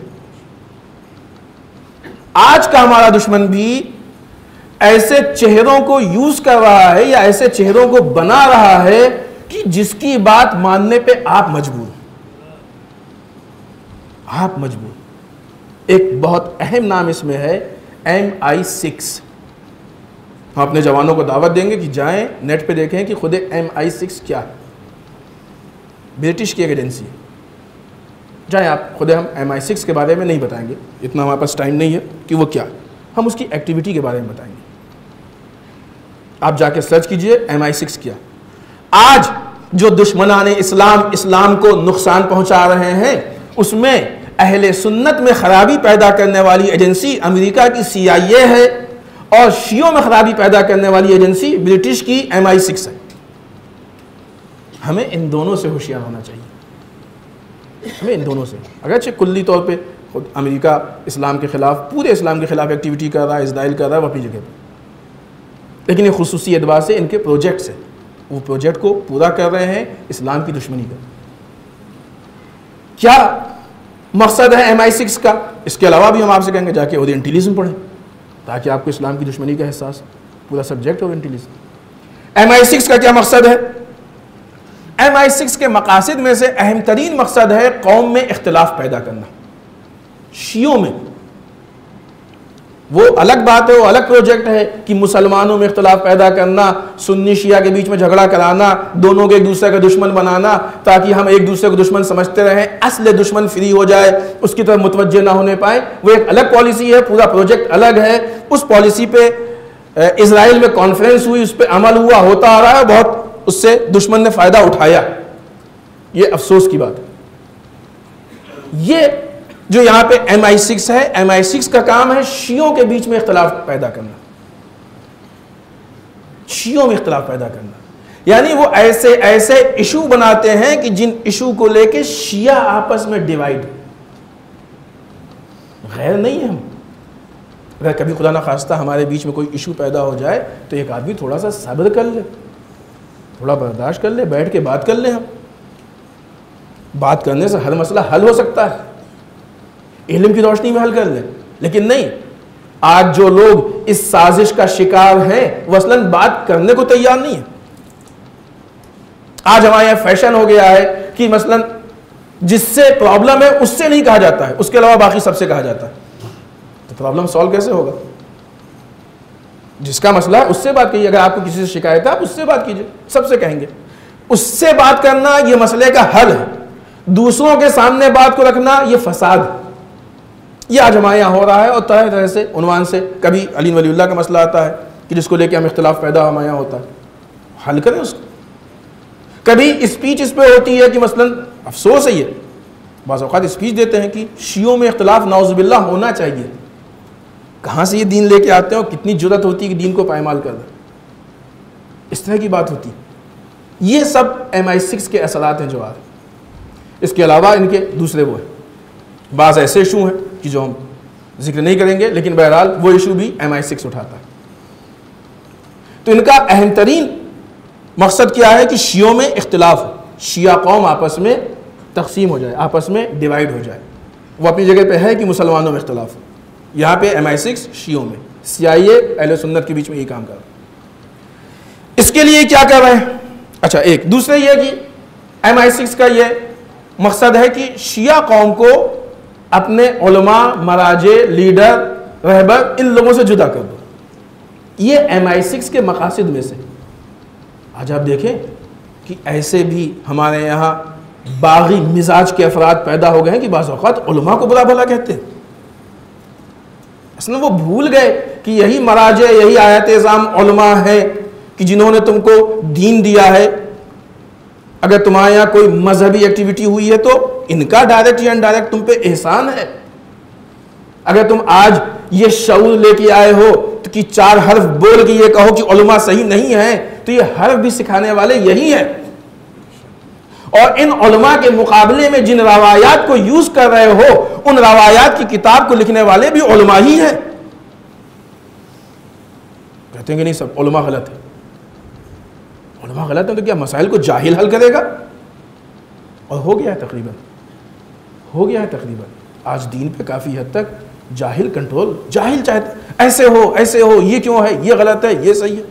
C: आज का हमारा दुश्मन भी ऐसे चेहरों को यूज कर रहा है या ऐसे चेहरों को बना रहा है कि जिसकी बात मानने पे आप मजबूर आप मजबूर। एक बहुत अहम नाम इसमें है एम आई सिक्स। हम अपने जवानों को दावत देंगे कि जाएं नेट पे देखें कि खुद एम आई सिक्स क्या है। ब्रिटिश की एक एजेंसी है, जाएं आप खुद। हम एम आई सिक्स के बारे में नहीं बताएंगे, इतना हमारे पास टाइम नहीं है कि वो क्या है। हम उसकी एक्टिविटी के बारे में बताएंगे। आप जाके सर्च कीजिए एम आई सिक्स क्या। आज जो दुश्मनाने इस्लाम इस्लाम को नुकसान पहुंचा रहे हैं उसमें अहले सुन्नत में खराबी पैदा करने वाली एजेंसी अमेरिका की सी आई ए है और शियों में खराबी पैदा करने वाली एजेंसी ब्रिटिश की एम आई सिक्स है। हमें इन दोनों से होशियार होना चाहिए। हमें इन दोनों से, अगरचे कुल्ली तौर पे खुद अमेरिका इस्लाम के खिलाफ, पूरे इस्लाम के खिलाफ एक्टिविटी कर रहा है, इजराइल कर रहा है, वो अपनी जगह पर, लेकिन ये खुसूसी एतबार से इनके प्रोजेक्ट्स हैं, वो प्रोजेक्ट को पूरा कर रहे हैं इस्लाम की दुश्मनी का। क्या मकसद है एम आई सिक्स का? इसके अलावा भी हम आपसे कहेंगे जाके ओरिएंटलिज्म पढ़ें ताकि आपको इस्लाम की दुश्मनी का एहसास। पूरा subject orientalism. M I six का क्या मकसद है? एम आई सिक्स के मकासद में से अहम तरीन मकसद है कौम में इख्तिलाफ पैदा करना। शियों में, वो अलग बात है, वो अलग प्रोजेक्ट है कि मुसलमानों में इख्तिलाफ पैदा करना, सुन्नी शिया के बीच में झगड़ा कराना, दोनों को एक दूसरे का दुश्मन बनाना ताकि हम एक दूसरे को दुश्मन समझते रहें, असली दुश्मन फ्री हो जाए, उसकी तरफ मुतवज्जे ना होने पाए। वो एक अलग पॉलिसी है, पूरा प्रोजेक्ट अलग है। उस पॉलिसी पे इजराइल में कॉन्फ्रेंस हुई, उस पर अमल हुआ, होता आ रहा है, बहुत उससे दुश्मन ने फायदा उठाया। ये अफसोस की बात है। ये जो यहां पे एम आई सिक्स है, एम आई सिक्स का काम है शियों के बीच में इख्तिलाफ पैदा करना, शियों में इख्तिलाफ पैदा करना। यानी वो ऐसे ऐसे इशू बनाते हैं कि जिन इशू को लेके शिया आपस में डिवाइड। गैर नहीं है हम। अगर कभी खुदा ना खास्ता हमारे बीच में कोई इशू पैदा हो जाए तो एक आदमी थोड़ा सा सब्र कर ले, थोड़ा बर्दाश्त कर ले, बैठ के बात कर ले। हम बात करने से हर मसला हल हो सकता है, इल्म की रोशनी में हल कर ले। लेकिन नहीं, आज जो लोग इस साजिश का शिकार हैं वो असलन बात करने को तैयार नहीं है। आज हमारे यहां फैशन हो गया है कि मसलन जिससे प्रॉब्लम है उससे नहीं कहा जाता है, उसके अलावा बाकी सबसे कहा जाता है। तो प्रॉब्लम सॉल्व कैसे होगा? जिसका मसला है उससे बात कीजिए। अगर आपको किसी से शिकायत है आप उससे बात कीजिए, सबसे कहेंगे। उससे बात करना यह मसले का हल है। दूसरों के सामने बात को रखना यह फसाद है। ये आज हमारे यहाँ हो रहा है और तरह तरह से उन्वान से कभी अली वलीउल्लाह का मसला आता है कि जिसको लेके हम इख्तिलाफ पैदा हमारे यहाँ होता है, हल करें उसको। कभी स्पीच इस पे होती है कि मसलन अफसोस है, ये बाज़ औक़ात स्पीच देते हैं कि शियों में इख्तिलाफ नाउज़ुबिल्लाह होना चाहिए। कहाँ से ये दीन लेके आते हैं और कितनी जुर्रत होती है कि दीन को पायमाल कर दें, इस तरह की बात होती है। ये सब एम आई सिक्स के असरात हैं जो आ रहे हैं। इसके अलावा इनके दूसरे वो हैं, बाज़ ऐसे इशू हैं कि जो हम जिक्र नहीं करेंगे, लेकिन बहरहाल वो इशू भी एम आई सिक्स उठाता है। तो इनका अहम तरीन मकसद क्या है कि शियों में इख्तिलाफ हो, शिया कौम आपस में तकसीम हो जाए, आपस में डिवाइड हो जाए। वो अपनी जगह पे है कि मुसलमानों में इख्तिलाफ हो, यहाँ पे एम आई सिक्स शियों में, सी आई ए अहले सुन्नत के बीच में ये काम कर रहा है। इसके लिए क्या कर रहे हैं? अच्छा, एक दूसरे ये कि एम आई सिक्स का ये मकसद है कि शिया कौम को अपने उलमा, मराजे, लीडर, रहबर, इन लोगों से जुदा कर दो। ये एम आई सिक्स के मकासद में से। आज आप देखें कि ऐसे भी हमारे यहाँ बागी मिजाज के अफराद पैदा हो गए हैं कि बाज़ औक़ात उलमा को बुरा भला कहते हैं। असल वो भूल गए कि यही मराजे, यही आयत इज़ाम उलमा है कि जिन्होंने तुमको दीन दिया है। अगर तुम्हारे यहाँ कोई मजहबी एक्टिविटी हुई है तो इनका डायरेक्ट या इनडायरेक्ट तुम पे एहसान है। अगर तुम आज ये शऊर लेके आए हो तो कि चार हर्फ बोल के ये कहो कि उलमा सही नहीं है, तो ये हर्फ भी सिखाने वाले यही है। और इन उलमा के मुकाबले में जिन रवायात को यूज कर रहे हो, उन रवायात की किताब को लिखने वाले भी उलमा ही है। कहते हैं कि नहीं सब उलमा गलत है, उलमा गलत है तो क्या मसाइल को जाहिल हल करेगा? और हो गया है तकरीबन, हो गया है तकरीबन। आज दीन पे काफ़ी हद तक जाहिल कंट्रोल, जाहिल चाहते ऐसे हो ऐसे हो, ये क्यों है, ये गलत है, ये सही है।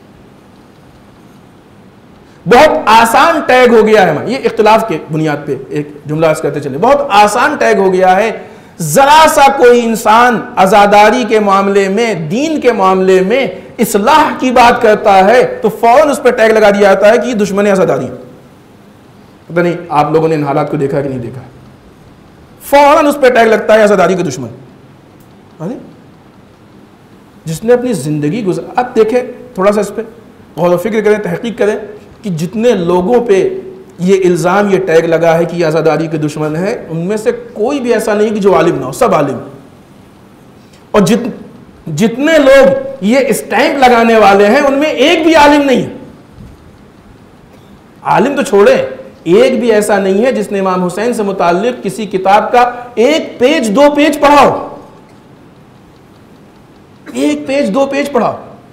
C: बहुत आसान टैग हो गया है, ये इख्तिलाफ के बुनियाद पे एक जुमला कहते चले, बहुत आसान टैग हो गया है। जरा सा कोई इंसान आज़ादारी के मामले में, दीन के मामले में इस्लाह की बात करता है तो फौरन उस पर टैग लगा दिया जाता है कि ये दुश्मन आज़ादारी। पता नहीं आप लोगों ने इन हालात को देखा कि नहीं देखा, फौरन उस पर टैग लगता है आज़ादारी के दुश्मन। अरे जिसने अपनी ज़िंदगी गुजार, आप देखें थोड़ा सा इस पर गौर व फिक्र करें, तहकीक करें कि जितने लोगों पे ये इल्ज़ाम, ये टैग लगा है कि आज़ादारी के दुश्मन है, उनमें से कोई भी ऐसा नहीं कि जो आलिम ना हो, सब आलिम। और जित जितने लोग ये स्टैंप लगाने वाले हैं उनमें एक भी आलिम नहीं है। आलिम तो छोड़े, एक भी ऐसा नहीं है जिसने इमाम हुसैन से मुताल्लिक किसी किताब का एक पेज दो पेज पढ़ा हो, एक पेज दो पेज पढ़ा।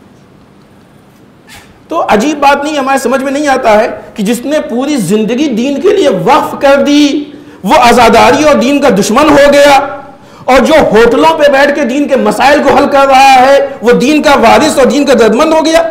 C: तो अजीब बात नहीं, हमारे समझ में नहीं आता है कि जिसने पूरी जिंदगी दीन के लिए वक्फ कर दी वो आज़ादारी और दीन का दुश्मन हो गया, और जो होटलों पे बैठ के दीन के मसाइल को हल कर रहा है वो दीन का वारिस और दीन का दर्दमंद हो गया।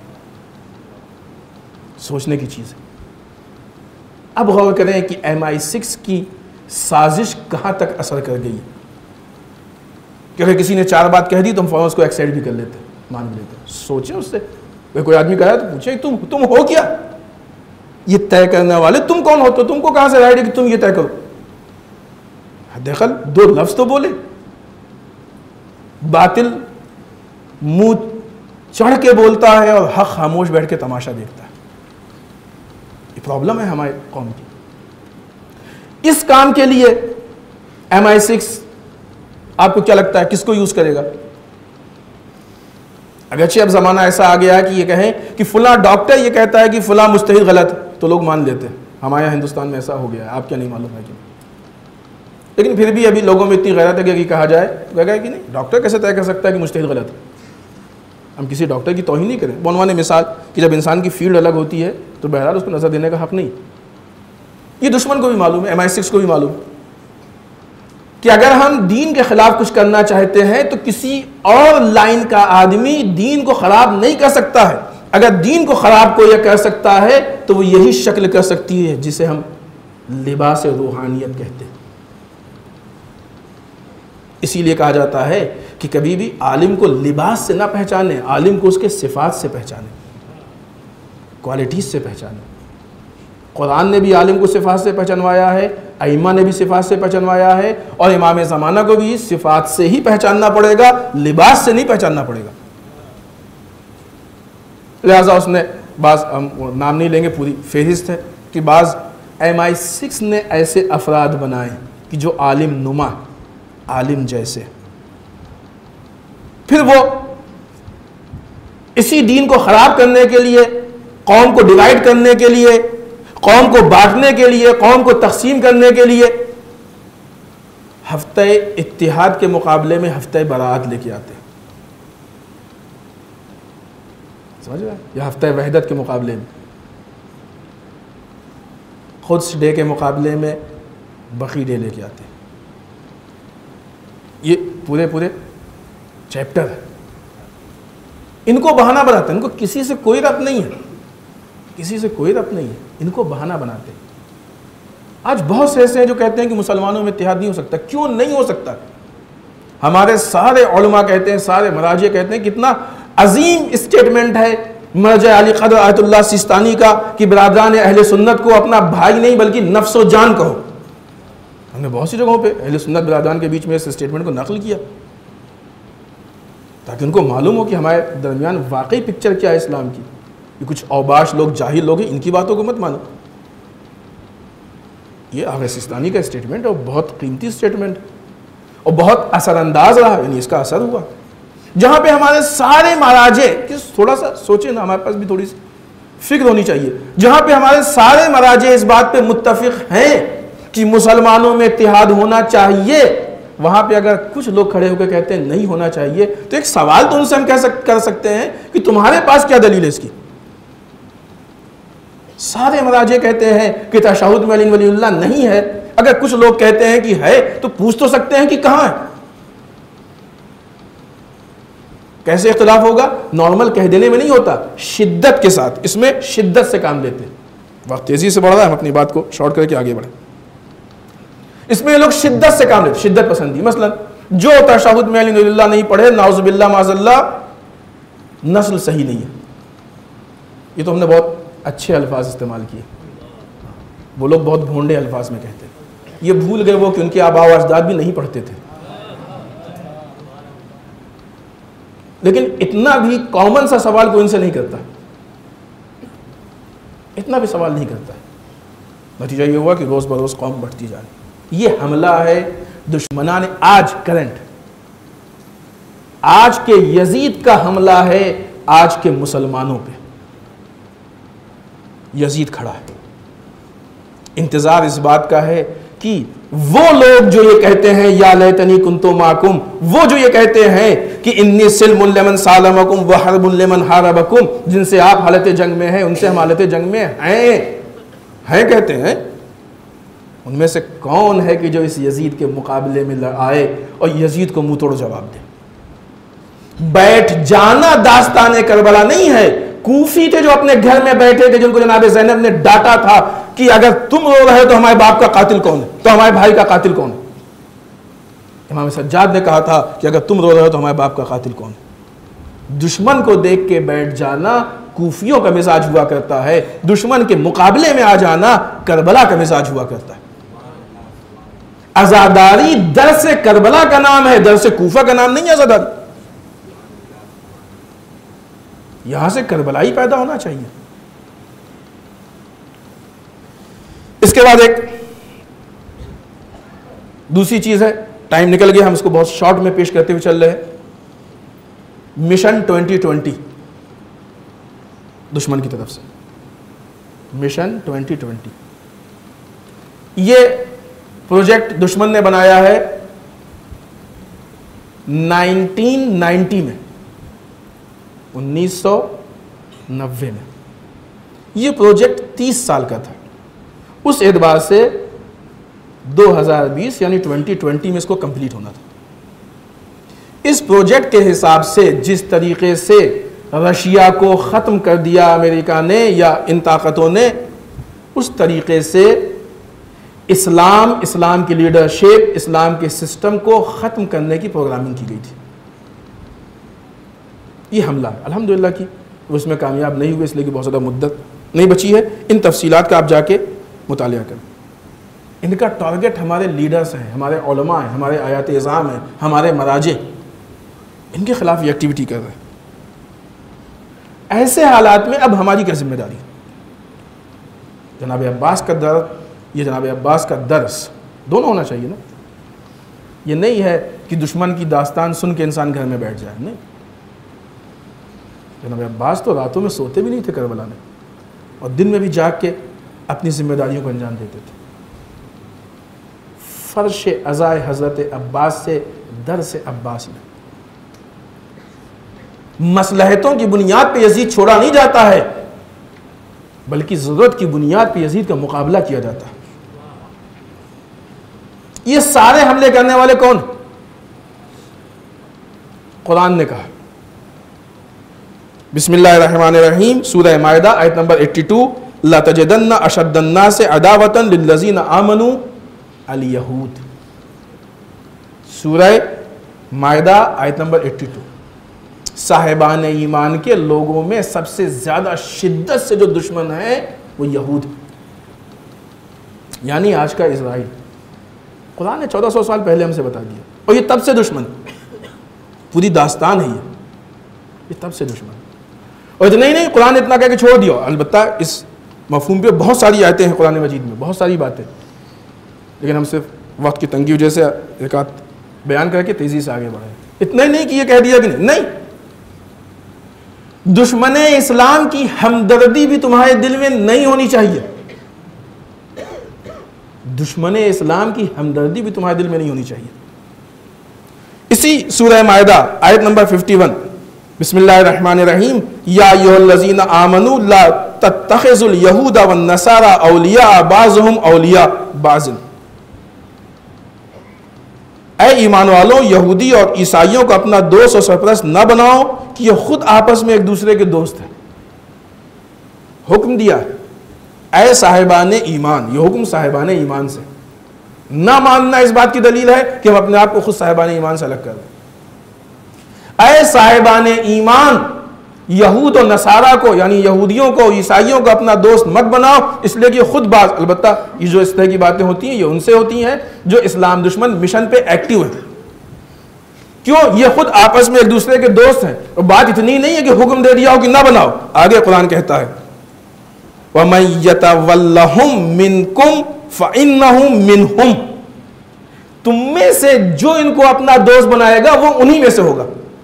C: सोचने की चीज है। अब गौर करें कि एम आई सिक्स की साजिश कहां तक असर कर गई, क्योंकि किसी ने चार बात कह दी तो हम फौरन उसको एक्सेप्ट भी कर लेते, मान लेते। सोचे उससे, कोई आदमी कहा तो पूछे तुम तुम हो क्या, ये तय करने वाले तुम कौन हो, तो तुमको कहां से राइट है कि तुम ये तय करो। देखल दो लफ्ज तो बोले, बातिल मुंह चढ़ के बोलता है और हक खामोश बैठ के तमाशा देखता है। ये प्रॉब्लम है हमारे कौम की। इस काम के लिए एम आई सिक्स आपको क्या लगता है किसको यूज करेगा? अगरचे अब जमाना ऐसा आ गया है कि ये कहें कि फुला डॉक्टर ये कहता है कि फुला मुस्तहिद गलत, तो लोग मान लेते हैं। हमारे यहाँ हिंदुस्तान में ऐसा हो गया है, आप क्या नहीं मालूम है कि, लेकिन फिर भी अभी लोगों में इतनी गैरत है कि कहा जाए कहेगा कि नहीं, डॉक्टर कैसे तय कर सकता है कि मुस्तहिद गलत है। हम किसी डॉक्टर की तौहीन नहीं करें। बनवाने मिसाल कि जब इंसान की फील्ड अलग होती है तो बहरहाल उसको नजर देने का हक नहीं। ये दुश्मन को भी मालूम है, एम आई सिक्स को भी मालूम कि अगर हम दीन के खिलाफ कुछ करना चाहते हैं तो किसी और लाइन का आदमी दीन को खराब नहीं कर सकता है। अगर दीन को खराब कोई कर सकता है तो वो यही शक्ल कर सकती है जिसे हम लिबास रूहानियत कहते हैं। इसीलिए कहा जाता है कि कभी भी आलिम को लिबास से ना पहचाने, आलिम को उसके सिफात से पहचाने, क्वालिटीज से पहचाने। कुरान ने भी आलिम को सिफात से पहचानवाया है, अइम्मा ने भी सिफात से पहचानवाया है, और इमाम ज़माना को भी सिफात से ही पहचानना पड़ेगा, लिबास से नहीं पहचानना पड़ेगा। लिहाजा उसने बाज़, हम नाम नहीं लेंगे, पूरी फहरिस्त है कि बाज़ एम आई सिक्स ने ऐसे अफराद बनाए कि जो आलिम नुमा, आलिम जैसे, फिर वो इसी दीन को ख़राब करने के लिए, कौम को डिवाइड करने के लिए, कौम को बांटने के लिए, कौम को तकसीम करने के लिए हफ्ते इत्तिहाद के मुकाबले में हफ्ते बरात लेके आते हैं। समझ रहे हैं? या हफ्ते वहदत के मुकाबले में, खुद्स डे के मुकाबले में बकी डे लेके आते हैं। ये पूरे पूरे चैप्टर है। इनको बहाना बनाते हैं, इनको किसी से कोई रब्त नहीं है, किसी से कोई रब्त नहीं है, इनको बहाना बनाते हैं। आज बहुत से ऐसे हैं जो कहते हैं कि मुसलमानों में इत्तेहाद नहीं हो सकता। क्यों नहीं हो सकता? हमारे सारे उलमा कहते हैं, सारे मराजे कहते हैं, कितना अजीम स्टेटमेंट है मरजा अली क़द्र आयतुल्लाह सिस्तानी का कि बिरादरान अहले सुन्नत को अपना भाई नहीं बल्कि नफ्स व जान कहो। हमने बहुत सी जगहों पे अहले सुन्नत बिरादरान के बीच में इस स्टेटमेंट को नकल किया ताकि उनको मालूम हो कि हमारे दरमियान वाकई पिक्चर क्या है इस्लाम की। ये कुछ औबाश लोग, जाहिल लोग हैं, इनकी बातों को मत मानो। ये आगे सिस्तानी का स्टेटमेंट है और बहुत कीमती स्टेटमेंट और बहुत असरअंदाज रहा, यानी इसका असर हुआ। जहाँ पे हमारे सारे महाराजे, थोड़ा सा सोचे ना, हमारे पास भी थोड़ी सी फिक्र होनी चाहिए, जहाँ पे हमारे सारे महाराजे इस बात पे मुत्तफिक हैं कि मुसलमानों में इत्तेहाद होना चाहिए, वहाँ पे अगर कुछ लोग खड़े होकर कहते हैं नहीं होना चाहिए, तो एक सवाल तो उनसे हम कह सक, कर सकते हैं कि तुम्हारे पास क्या दलील है इसकी? सारे मराजे कहते हैं कि तशहुद में अली वलीउल्लाह नहीं है। अगर कुछ लोग कहते हैं कि है तो पूछ तो सकते हैं कि कहां है। कैसे इख्तिलाफ होगा? नॉर्मल कह देने में नहीं होता, शिद्दत के साथ। इसमें शिद्दत से काम लेते हैं। वक्त तेजी से बढ़ रहा है, हम अपनी बात को शॉर्ट करके आगे बढ़े। इसमें ये लोग शिद्दत से काम लेते, शिद्दत पसंदी। मसलन जो तशहुद में अली वलीउल्लाह नहीं पढ़े, नाउज़ुबिल्लाह माज़अल्लाह, नस्ल सही नहीं है। ये तो हमने बहुत अच्छे अल्फाज इस्तेमाल किए, वो लोग बहुत भोंडे अल्फाज में कहते हैं। ये भूल गए वो कि उनके आबा व अजदाद भी नहीं पढ़ते थे। लेकिन इतना भी कॉमन सा सवाल कोई इनसे नहीं करता, इतना भी सवाल नहीं करता। नतीजा ये हुआ कि रोज बरोज कौम बढ़ती जा रही। ये हमला है दुश्मना ने आज करंट, आज के यजीद का हमला है आज के मुसलमानों पे। यजीद खड़ा है, इंतजार इस बात का है कि वो लोग जो ये कहते हैं या लैतनी कुंतु माकुम, वो जो ये कहते हैं कि इन्नी सिल्मुन लिमन सालमकुम व हरबुन लिमन हारबकुम, जिनसे आप हालत जंग में हैं उनसे हम हालत जंग में हैं हैं कहते हैं, उनमें से कौन है कि जो इस यजीद के मुकाबले में आए और यजीद को मुंह तोड़ जवाब दे? बैठ जाना दास्तान करबला नहीं है। कूफी थे जो अपने घर में बैठे थे, जिनको जनाब ज़ैनब ने डांटा था कि अगर तुम रो रहे हो तो हमारे बाप का कातिल कौन है, तो हमारे भाई का कातिल कौन है। इमाम सज्जाद ने कहा था कि अगर तुम रो रहे हो तो हमारे बाप का कातिल कौन है। दुश्मन को देख के बैठ जाना कूफियों का मिजाज हुआ करता है, दुश्मन के मुकाबले में आ जाना करबला का मिजाज हुआ करता है। आजादारी दर से करबला का नाम है, दर से कूफा का नाम नहीं है आजादारी। यहां से करबला ही पैदा होना चाहिए। इसके बाद एक दूसरी चीज है, टाइम निकल गया, हम इसको बहुत शॉर्ट में पेश करते हुए चल रहे हैं। मिशन ट्वेंटी ट्वेंटी दुश्मन की तरफ से, मिशन ट्वेंटी ट्वेंटी ये प्रोजेक्ट दुश्मन ने बनाया है नाइनटीन नाइंटी में, उन्नीस सौ नब्बे में। यह प्रोजेक्ट तीस साल का था। उस एतबार से दो हज़ार बीस यानी ट्वेंटी ट्वेंटी में इसको कंप्लीट होना था। इस प्रोजेक्ट के हिसाब से जिस तरीके से रशिया को ख़त्म कर दिया अमेरिका ने या इन ताकतों ने, उस तरीके से इस्लाम, इस्लाम की लीडरशिप, इस्लाम के सिस्टम को ख़त्म करने की प्रोग्रामिंग की गई थी। ये हमला अल्हम्दुलिल्लाह की उसमें कामयाब नहीं हुए, इसलिए कि बहुत ज़्यादा मुद्दत नहीं बची है। इन तफसीलात का आप जाके मुतालिया करें। इनका टारगेट हमारे लीडर्स हैं, हमारे उलमा हैं, हमारे आयात इज़ाम हैं, हमारे मराजे, इनके खिलाफ ये एक्टिविटी कर रहे हैं। ऐसे हालात में अब हमारी क्या जिम्मेदारी? जनाब अब्बास का दर, ये जनाब अब्बास का दर्स दोनों होना चाहिए ना। ये नहीं है कि दुश्मन की दास्तान सुन के इंसान घर में बैठ जाए, नहीं। जनाब अब्बास तो रातों में सोते भी नहीं थे करबला में, और दिन में भी जाग के अपनी जिम्मेदारियों को अंजाम देते थे। फर्श अज़ाए हज़रत अब्बास से दर से अब्बास में मसलहतों की बुनियाद पे यजीद छोड़ा नहीं जाता है, बल्कि ज़रूरत की बुनियाद पे यजीद का मुकाबला किया जाता है। ये सारे हमले करने वाले कौन? कुरान ने कहा, बिस्मिल्लाहिर्रहमानिर्रहीम, सूरह माइदा आयत नंबर बयासी, ला तजदन्ना अशद्दन्नास अदावतन लिल्लज़ीना आमनू अल यहूद। सूरह माइदा आयत नंबर बयासी, साहिबान ईमान के लोगों में सबसे ज्यादा शिद्दत से जो दुश्मन है वो यहूद, यानी आज का इजराइल। कुरान ने चौदह सौ साल पहले हमसे बता दिया, और ये तब से दुश्मन, पूरी दास्तान है ये ये तब से दुश्मन। और इतना ही नहीं, कुरान ने इतना कह के छोड़ दिया। अलबत्ता इस मफहूम पे बहुत सारी आयतें हैं कुरान मजीद में, बहुत सारी बातें, लेकिन हम सिर्फ वक्त की तंगी वजह से एक आध बयान करके तेजी से आगे बढ़े। इतना ही नहीं कि ये कह दिया कि नहीं, नहीं, दुश्मन इस्लाम की हमदर्दी भी तुम्हारे दिल में नहीं होनी चाहिए। दुश्मन इस्लाम की हमदर्दी भी तुम्हारे दिल में नहीं होनी चाहिए। इसी सूरह माइदा आयत नंबर इक्यावन, बिस्मिल्लाहिर्रहमानिर्रहीम, या अय्युहल्लज़ीना आमनू ला तत्तखिजुल यहूदा वन नसारा औलिया बाज़ुहुम औलिया बाज़िन। ऐ ईमान वालों, यहूदी और ईसाइयों को अपना दोस्त और सरपरस्त न बनाओ कि ये खुद आपस में एक दूसरे के दोस्त हैं। हुक्म दिया ऐ साहिबान ईमान, ये हुक्म साहिबान ईमान से। ना मानना इस बात की दलील है कि हम अपने आप को खुद साहिबान ईमान से अलग कर दें। ऐ साहिबान ईमान, यहूद और नसारा को यानी यहूदियों को ईसाइयों को अपना दोस्त मत बनाओ, इसलिए कि खुद बात, अलबत्ता ये जो इस तरह की बातें होती हैं ये उनसे होती हैं जो इस्लाम दुश्मन मिशन पे एक्टिव हैं। क्यों? ये खुद आपस में एक दूसरे के दोस्त हैं। और बात इतनी नहीं है कि हुक्म दे दिया हो कि ना बनाओ, आगे कुरान कहता है वमन यतवल्लहुम मिनकुम फइन्नहुम मिनहुम, तुम में से जो इनको अपना दोस्त बनाएगा वो उन्हीं में से होगा।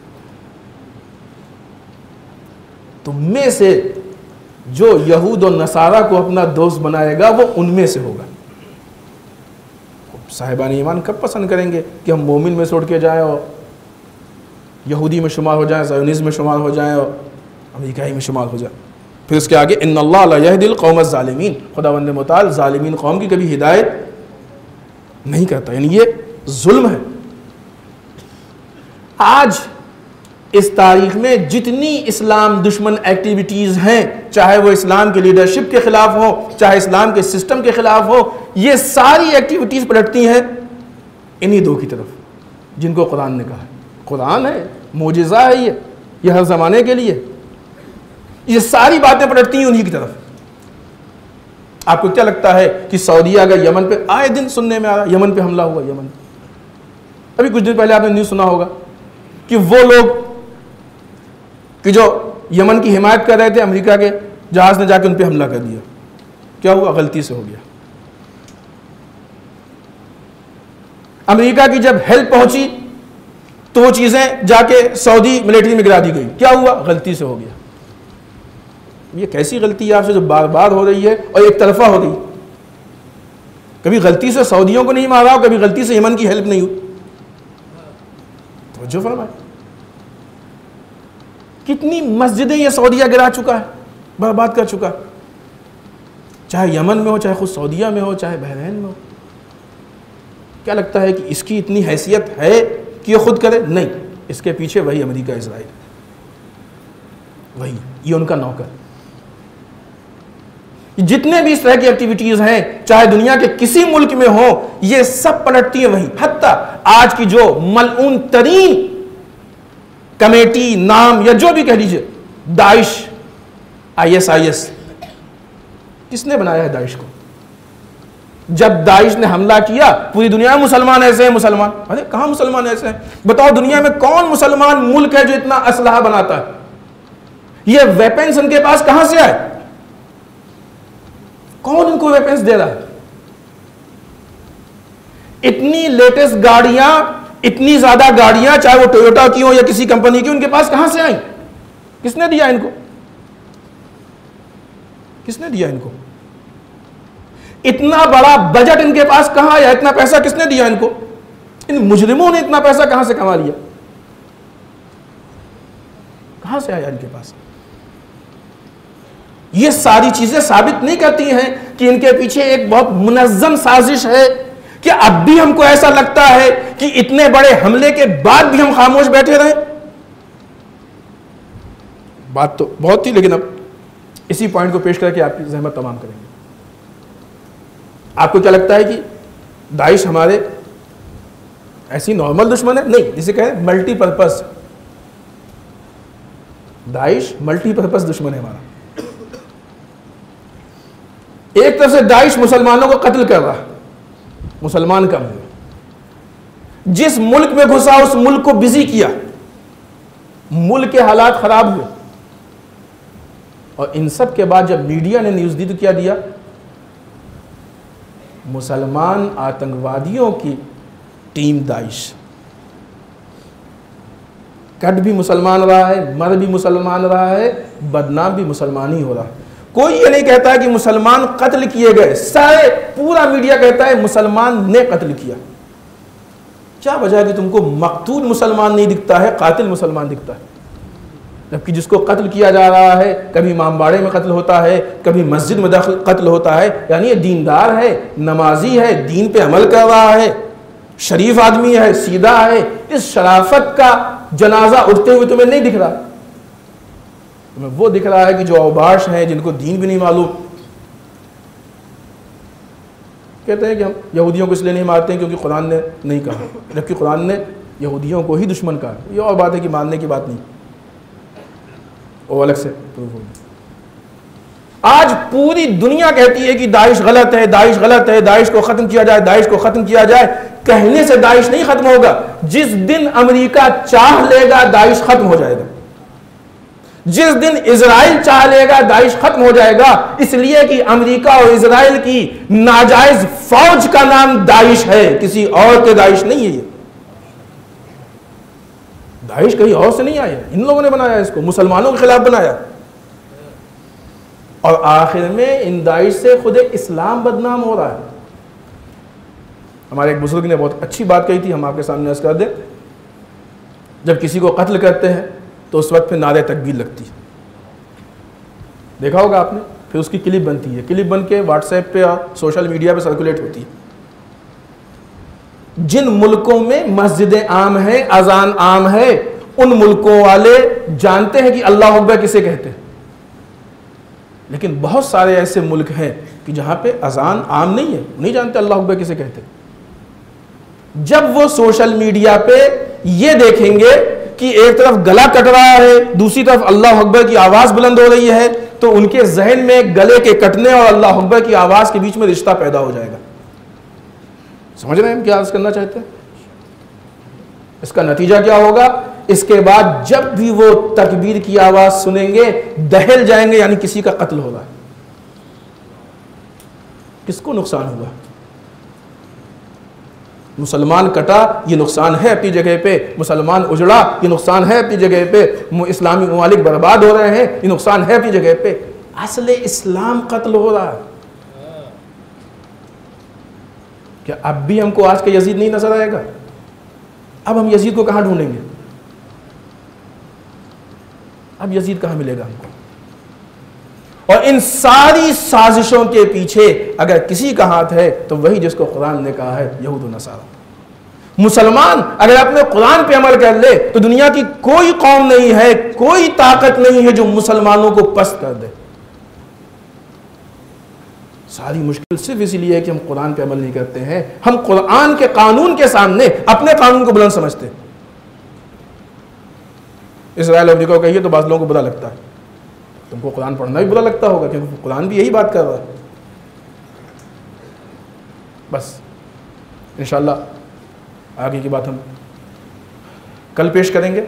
C: तुम में से जो यहूद और नसारा को अपना दोस्त बनाएगा वो उनमें से होगा। साहिबान ईमान कब पसंद करेंगे कि हम मोमिन में से उठ के जाएं और यहूदी में शुमार हो जाएं, ज़ायोनिज़्म में शुमार हो जाएं और अमेरिकाई में शुमार हो जाएं। फिर उसके आगे इन्नल्लाह ला यहदिल कौमज़ ज़ालिमीन, खुदावंद मुताल ज़ालिमीन कौम की कभी हिदायत नहीं करता, यानी ये जुल्म है। आज इस तारीख में जितनी इस्लाम दुश्मन एक्टिविटीज़ हैं, चाहे वो इस्लाम के लीडरशिप के ख़िलाफ़ हो, चाहे इस्लाम के सिस्टम के ख़िलाफ़ हो, ये सारी एक्टिविटीज़ पलटती हैं इन्हीं दो की तरफ जिनको कुरान ने कहा है। कुरान है, मोजिज़ा है, ये ये हर ज़माने के लिए, ये सारी बातें पलटती हैं उन्हीं की तरफ। आपको क्या लगता है कि सऊदीया अगर यमन पे, आए दिन सुनने में आ रहा यमन पे हमला हुआ, यमन अभी कुछ दिन पहले आपने न्यूज़ सुना होगा कि वो लोग कि जो यमन की हिमायत कर रहे थे, अमेरिका के जहाज ने जाके उन पे हमला कर दिया। क्या हुआ? गलती से हो गया। अमेरिका की जब हेल्प पहुंची तो वो चीजें जाके सऊदी मिलिट्री में गिरा दी गई। क्या हुआ? गलती से हो गया। ये कैसी गलती है आपसे जो बार बार हो रही है और एक तरफा हो रही? कभी गलती से सऊदियों को नहीं मारा, कभी गलती से यमन की हेल्प नहीं हुई। तो जो फरमाए, कितनी मस्जिदें ये सऊदिया गिरा चुका है, बर्बाद कर चुका, चाहे यमन में हो, चाहे खुद सऊदिया में हो, चाहे बहरैन में हो। क्या लगता है कि इसकी इतनी हैसियत है कि ये खुद करे? नहीं, इसके पीछे वही अमेरिका, इजराइल, वही ये उनका नौकर। जितने भी इस तरह की एक्टिविटीज हैं, चाहे दुनिया के किसी मुल्क में हो, ये सब पलटती है वही। हत्ता आज की जो मलऊन तरीन कमेटी, नाम या जो भी कह लीजिए, Daesh, I S I S, किसने बनाया है दाइश को? जब दाइश ने हमला किया पूरी दुनिया में मुसलमान ऐसे हैं, मुसलमान, अरे कहां मुसलमान ऐसे हैं? बताओ दुनिया में कौन मुसलमान मुल्क है जो इतना असलहा बनाता है? ये वेपन्स उनके पास कहां से आए? कौन उनको वेपन्स दे रहा है? इतनी लेटेस्ट गाड़ियां, इतनी ज्यादा गाड़ियां, चाहे वो टोयोटा की हो या किसी कंपनी की, उनके पास कहां से आई? किसने दिया इनको? किसने दिया इनको? इतना बड़ा बजट इनके पास कहां आया? इतना पैसा किसने दिया इनको? इन मुजरिमों ने इतना पैसा कहां से कमा लिया? कहां से आया इनके पास? ये सारी चीजें साबित नहीं करती हैं कि इनके पीछे एक बहुत मुनज्जम साजिश है। कि अब भी हमको ऐसा लगता है कि इतने बड़े हमले के बाद भी हम खामोश बैठे रहे? बात तो बहुत थी, लेकिन अब इसी पॉइंट को पेश करके आपकी जहमत तमाम करेंगे। आपको क्या लगता है कि दाइश हमारे ऐसी नॉर्मल दुश्मन है? नहीं, जिसे कहें मल्टीपर्पज। दाइश मल्टीपर्पज दुश्मन है हमारा। एक तरफ से दाइश मुसलमानों को कत्ल कर रहा, मुसलमान कम हुए, जिस मुल्क में घुसा उस मुल्क को बिजी किया, मुल्क के हालात खराब हुए, और इन सब के बाद जब मीडिया ने न्यूज दी तो क्या दिया? मुसलमान आतंकवादियों की टीम दाइश। कट भी मुसलमान रहा है, मर भी मुसलमान रहा है, बदनाम भी मुसलमान ही हो रहा है। कोई ये नहीं कहता है कि मुसलमान कत्ल किए गए, सारे पूरा मीडिया कहता है मुसलमान ने कत्ल किया। क्या वजह है कि तुमको मकतूल मुसलमान नहीं दिखता है, कातिल मुसलमान दिखता है? जबकि जिसको कत्ल किया जा रहा है, कभी इमामबाड़े में कत्ल होता है, कभी मस्जिद में दाखिल कत्ल होता है, यानी ये दीनदार है, नमाजी है, दीन पे अमल कर रहा है, शरीफ आदमी है, सीधा है, इस शराफत का जनाजा उठते हुए तुम्हें नहीं दिख रहा। तुम्हें वो दिख रहा है कि जो अवबाश हैं, जिनको दीन भी नहीं मालूम। कहते हैं कि हम यहूदियों को इसलिए नहीं मारते हैं क्योंकि कुरान ने नहीं कहा, जबकि कुरान ने यहूदियों को ही दुश्मन कहा। ये और बात है कि मानने की बात नहीं, वो अलग से प्रूव होगी। आज पूरी दुनिया कहती है कि दाइश गलत है, दाइश गलत है, दाइश को खत्म किया जाए, दाइश को खत्म किया जाए। कहने से दाइश नहीं खत्म होगा, जिस दिन अमेरिका चाह लेगा दाइश खत्म हो जाएगा। जिस दिन इजराइल चाह लेगा दाइश खत्म हो जाएगा, इसलिए कि अमेरिका और इजराइल की नाजायज फौज का नाम दाइश है, किसी और के दाइश नहीं है। ये दाइश कहीं और से नहीं आया, इन लोगों ने बनाया इसको, मुसलमानों के खिलाफ बनाया। और आखिर में इन दाइश से खुद इस्लाम बदनाम हो रहा है। हमारे एक बुजुर्ग ने बहुत अच्छी बात कही थी, हम आपके सामने अर्ज कर दें। जब किसी को कत्ल करते हैं तो उस वक्त फिर नारे तकबीर लगती है, देखा होगा आपने। फिर उसकी क्लिप बनती है, क्लिप बन के व्हाट्सएप पे और सोशल मीडिया पे सर्कुलेट होती है। जिन मुल्कों में मस्जिदें आम हैं, अजान आम है, उन मुल्कों वाले जानते हैं कि अल्लाह अकबर किसे कहते हैं। लेकिन बहुत सारे ऐसे मुल्क हैं कि जहां पे अजान आम नहीं है, नहीं जानते अल्लाह अकबर किसे कहते हैं। जब वो सोशल मीडिया पे ये देखेंगे कि एक तरफ गला कट रहा है, दूसरी तरफ अल्लाह अकबर की आवाज बुलंद हो रही है, तो उनके जहन में गले के कटने और अल्लाह अकबर की आवाज के बीच में रिश्ता पैदा हो जाएगा। समझ रहे हैं हम क्या अर्ज करना चाहते हैं? इसका नतीजा क्या होगा? इसके बाद जब भी वो तकबीर की आवाज सुनेंगे दहल जाएंगे, यानी किसी का कत्ल हो रहा है। किसको नुकसान हुआ? मुसलमान कटा, ये नुकसान है अपनी जगह पे। मुसलमान उजड़ा, ये नुकसान है अपनी जगह पे। इस्लामी ममालिक बर्बाद हो रहे हैं, ये नुकसान है अपनी जगह पे। असले इस्लाम कत्ल हो रहा है। क्या अब भी हमको आज का यजीद नहीं नजर आएगा? अब हम यजीद को कहां ढूंढेंगे? अब यजीद कहां मिलेगा हमको? और इन सारी साजिशों के पीछे अगर किसी का हाथ है तो वही जिसको कुरान ने कहा है, यहूद और नसारा। मुसलमान अगर अपने कुरान पे अमल कर ले तो दुनिया की कोई कौम नहीं है, कोई ताकत नहीं है जो मुसलमानों को पस्त कर दे। सारी मुश्किल सिर्फ इसलिए है कि हम कुरान पे अमल नहीं करते हैं। हम कुरान के कानून के सामने अपने कानून को बुलंद समझते हैं। इस्राइल अमेरिका को कहिए तो बात लोगों को बुरा लगता है, तुमको कुरान पढ़ना भी बुरा लगता होगा क्योंकि कुरान भी यही बात कर रहा है। बस इंशाअल्लाह आगे की बात हम कल पेश करेंगे।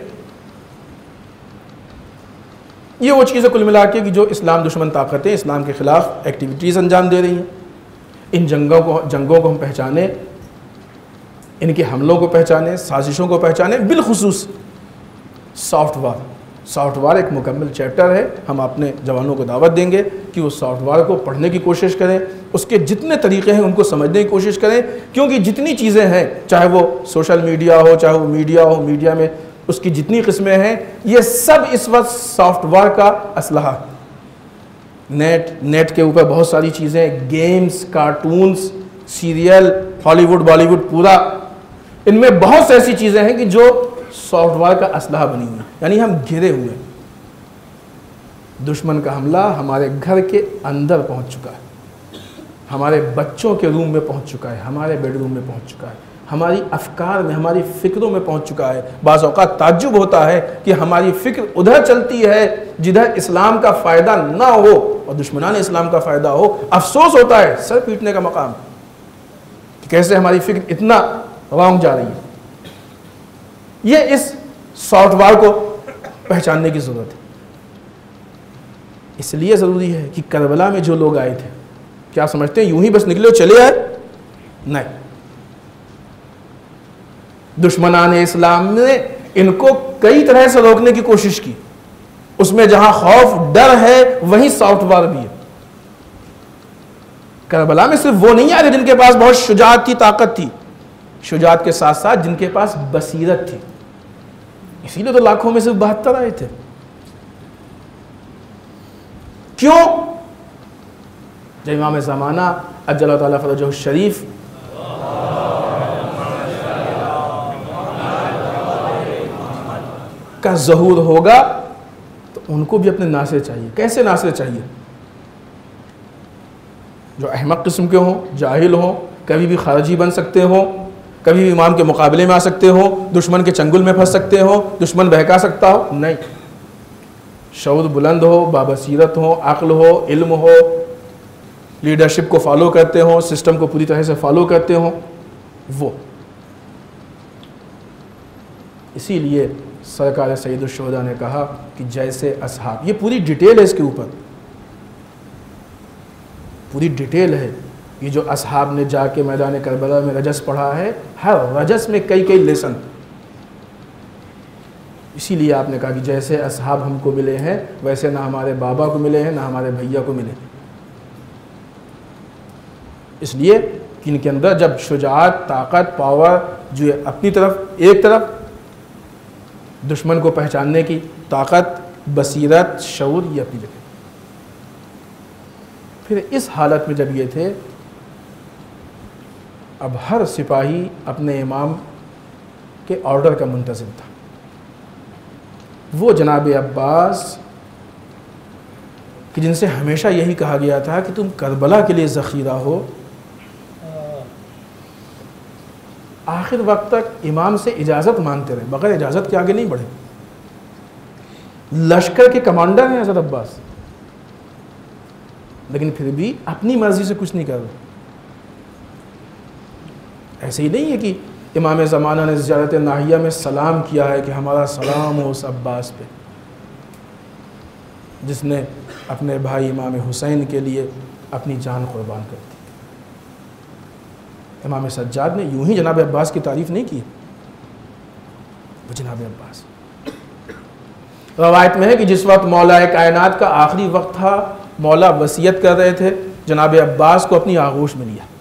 C: ये वो चीज़ें कुल मिला के कि जो इस्लाम दुश्मन ताकतें इस्लाम के ख़िलाफ़ एक्टिविटीज़ अंजाम दे रही हैं, इन जंगों को जंगों को हम पहचाने, इनके हमलों को पहचाने, साजिशों को पहचाने। बिलखुसूस सॉफ्ट वार सॉफ्ट वार एक मुकम्मल चैप्टर है। हम अपने जवानों को दावत देंगे कि वो सॉफ्ट वार को पढ़ने की कोशिश करें, उसके जितने तरीक़े हैं उनको समझने की कोशिश करें। क्योंकि जितनी चीज़ें हैं, चाहे वो सोशल मीडिया हो, चाहे वो मीडिया हो, मीडिया में उसकी जितनी किस्में हैं, ये सब इस वक्त सॉफ्टवेयर का असलहा। नेट नेट के ऊपर बहुत सारी चीज़ें, games, cartoons, serial, Hollywood, Bollywood, पूरा इनमें बहुत सी ऐसी चीज़ें हैं कि जो सॉफ्टवेयर का असलहा बनी हुई, यानी हम घिरे हुए। दुश्मन का हमला हमारे घर के अंदर पहुंच चुका है, हमारे बच्चों के रूम में पहुंच चुका है, हमारे बेडरूम में पहुंच चुका है, हमारी अफकार में, हमारी फ़िक्रों में पहुंच चुका है। बाज़ औक़ात ताज्जुब होता है कि हमारी फ़िक्र उधर चलती है जिधर इस्लाम का फ़ायदा ना हो और दुश्मनान इस्लाम का फ़ायदा हो। अफसोस होता है, सर पीटने का मकाम कि कैसे हमारी फ़िक्र इतना रॉन्ग जा रही है। ये इस सॉफ्टवेयर को पहचानने की ज़रूरत है। इसलिए ज़रूरी है कि करबला में जो लोग आए थे, क्या समझते हैं यूं ही बस निकले और चले आए? नहीं, दुश्मनान इस्लाम ने इनको कई तरह से रोकने की कोशिश की। उसमें जहां खौफ, डर है, वहीं सॉफ्टवेयर भी है। करबला में सिर्फ वो नहीं आए जिनके पास बहुत शुजाअत थी, ताकत थी, शुजाअत के साथ साथ जिनके पास बसीरत थी। इसीलिए तो लाखों में सिर्फ बहत्तर आए थे। क्यों? जब इमाम ज़माना अज्जल ताला फरजहु शरीफ का ज़हूर होगा तो उनको भी अपने नासिर चाहिए। कैसे नासिर चाहिए? जो अहमक किस्म के हों, जाहिल हों, कभी भी खारजी बन सकते हो, कभी भी इमाम के मुकाबले में आ सकते हो, दुश्मन के चंगुल में फंस सकते हो, दुश्मन बहका सकता हो। नहीं, शऊर बुलंद हो, बाबसीरत हो, अक्ल हो, इल्म हो, लीडरशिप को फॉलो करते हो, सिस्टम को पूरी तरह से फॉलो करते हो, वो। इसीलिए सरकार सैयदुल शुहदा ने कहा कि जैसे असहाब, ये पूरी डिटेल है इसके ऊपर, पूरी डिटेल है। ये जो असहाब ने जाके मैदान करबला में रजस पढ़ा है, हर रजस में कई कई लेसन। इसीलिए आपने कहा कि जैसे असहाब हमको मिले हैं वैसे ना हमारे बाबा को मिले हैं ना हमारे भैया को मिले। इसलिए कि इनके अंदर जब शुजाअत, ताकत, पावर जो है अपनी तरफ, एक तरफ दुश्मन को पहचानने की ताकत, बसीरत, शऊर, ये अपनी जगह। फिर इस हालत में जब ये थे, अब हर सिपाही अपने इमाम के ऑर्डर का मुंतज़िर था। वो जनाब अब्बास कि जिनसे हमेशा यही कहा गया था कि तुम करबला के लिए ज़ख़ीरा हो, आखिर वक्त तक इमाम से इजाज़त मांगते रहे, बगैर इजाज़त के आगे नहीं बढ़े। लश्कर के कमांडर हैं हज़रत अब्बास, लेकिन फिर भी अपनी मर्ज़ी से कुछ नहीं कर रहे। ऐसे ही नहीं है कि इमाम ज़माना ने ज़ियारत नाहिया में सलाम किया है कि हमारा सलाम हो उस अब्बास पे जिसने अपने भाई इमाम हुसैन के लिए अपनी जान कुर्बान कर दी। इमाम सज्जाद ने यूं ही जनाब अब्बास की तारीफ़ नहीं की। वो जनाब अब्बास, रवायत में है कि जिस वक्त मौला कायनात का आखिरी वक्त था, मौला वसीयत कर रहे थे, जनाब अब्बास को अपनी आगोश में लिया।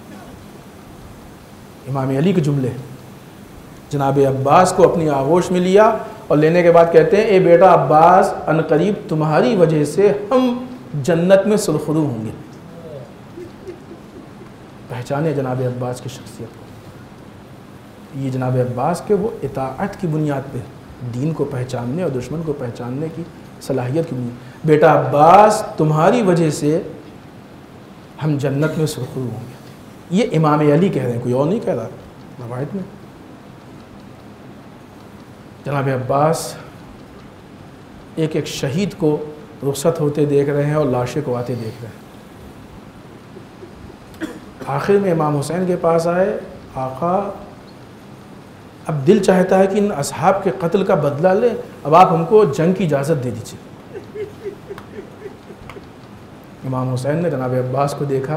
C: इमाम अली के जुमले, जनाब अब्बास को अपनी आगोश में लिया और लेने के बाद कहते हैं, ए बेटा अब्बास, अनकरीब तुम्हारी वजह से हम जन्नत में सुरखरू होंगे। पहचाने जनाब अब्बास की शख्सियत को। ये जनाब अब्बास के वो इताअत की बुनियाद पे, दीन को पहचानने और दुश्मन को पहचानने की सलाहियत की बुनियाद। बेटा अब्बास, तुम्हारी वजह से हम जन्नत में सुरखरू होंगे। ये इमाम अली कह रहे हैं, कोई और नहीं कह रहा रवायत में। जनाब अब्बास एक एक शहीद को रुखसत होते देख रहे हैं और लाशें को आते देख रहे हैं। आखिर में इमाम हुसैन के पास आए, आका अब दिल चाहता है कि इन असहाब के कत्ल का बदला ले, अब आप हमको जंग की इजाज़त दे दीजिए। इमाम हुसैन ने जनाब अब्बास को देखा,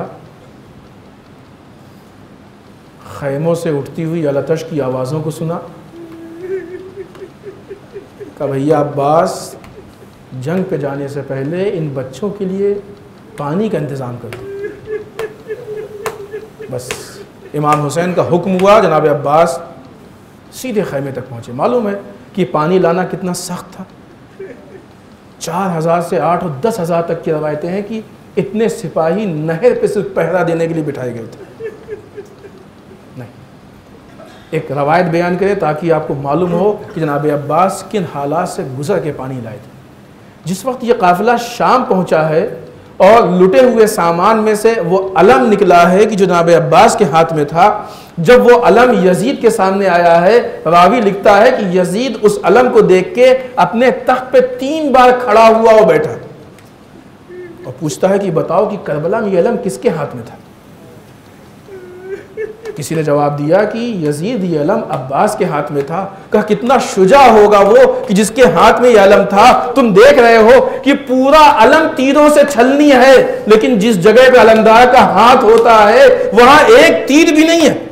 C: खैमों से उठती हुई अलतश की आवाज़ों को सुना, कहा भैया अब्बास, जंग पे जाने से पहले इन बच्चों के लिए पानी का इंतज़ाम कर दो। बस इमाम हुसैन का हुक्म हुआ, जनाब अब्बास सीधे खैमे तक पहुँचे। मालूम है कि पानी लाना कितना सख्त था। चार हज़ार से आठ और दस हज़ार तक की रवायतें हैं कि इतने सिपाही नहर पे सिर्फ पहरा देने के लिए बिठाए गए थे। नहीं, एक रवायत बयान करें ताकि आपको मालूम हो कि जनाब अब्बास किन हालात से गुजर के पानी लाए थे। जिस वक्त ये काफ़िला शाम पहुँचा है और लुटे हुए सामान में से वो अलम निकला है कि जो जनाब अब्बास के हाथ में था, जब वो अलम यजीद के सामने आया है, रावी लिखता है कि यजीद उस अलम को देख के अपने तख्त पे तीन बार खड़ा हुआ और बैठा और पूछता है कि बताओ कि करबला में ये अलम किसके हाथ में था। किसी ने जवाब दिया कि यजीद ये अलम अब्बास के हाथ में था। कहा कितना शुजा होगा वो कि जिसके हाथ में ये अलम था। तुम देख रहे हो कि पूरा अलम तीरों से छलनी है, लेकिन जिस जगह पे अलमदार का हाथ होता है वहां एक तीर भी नहीं है।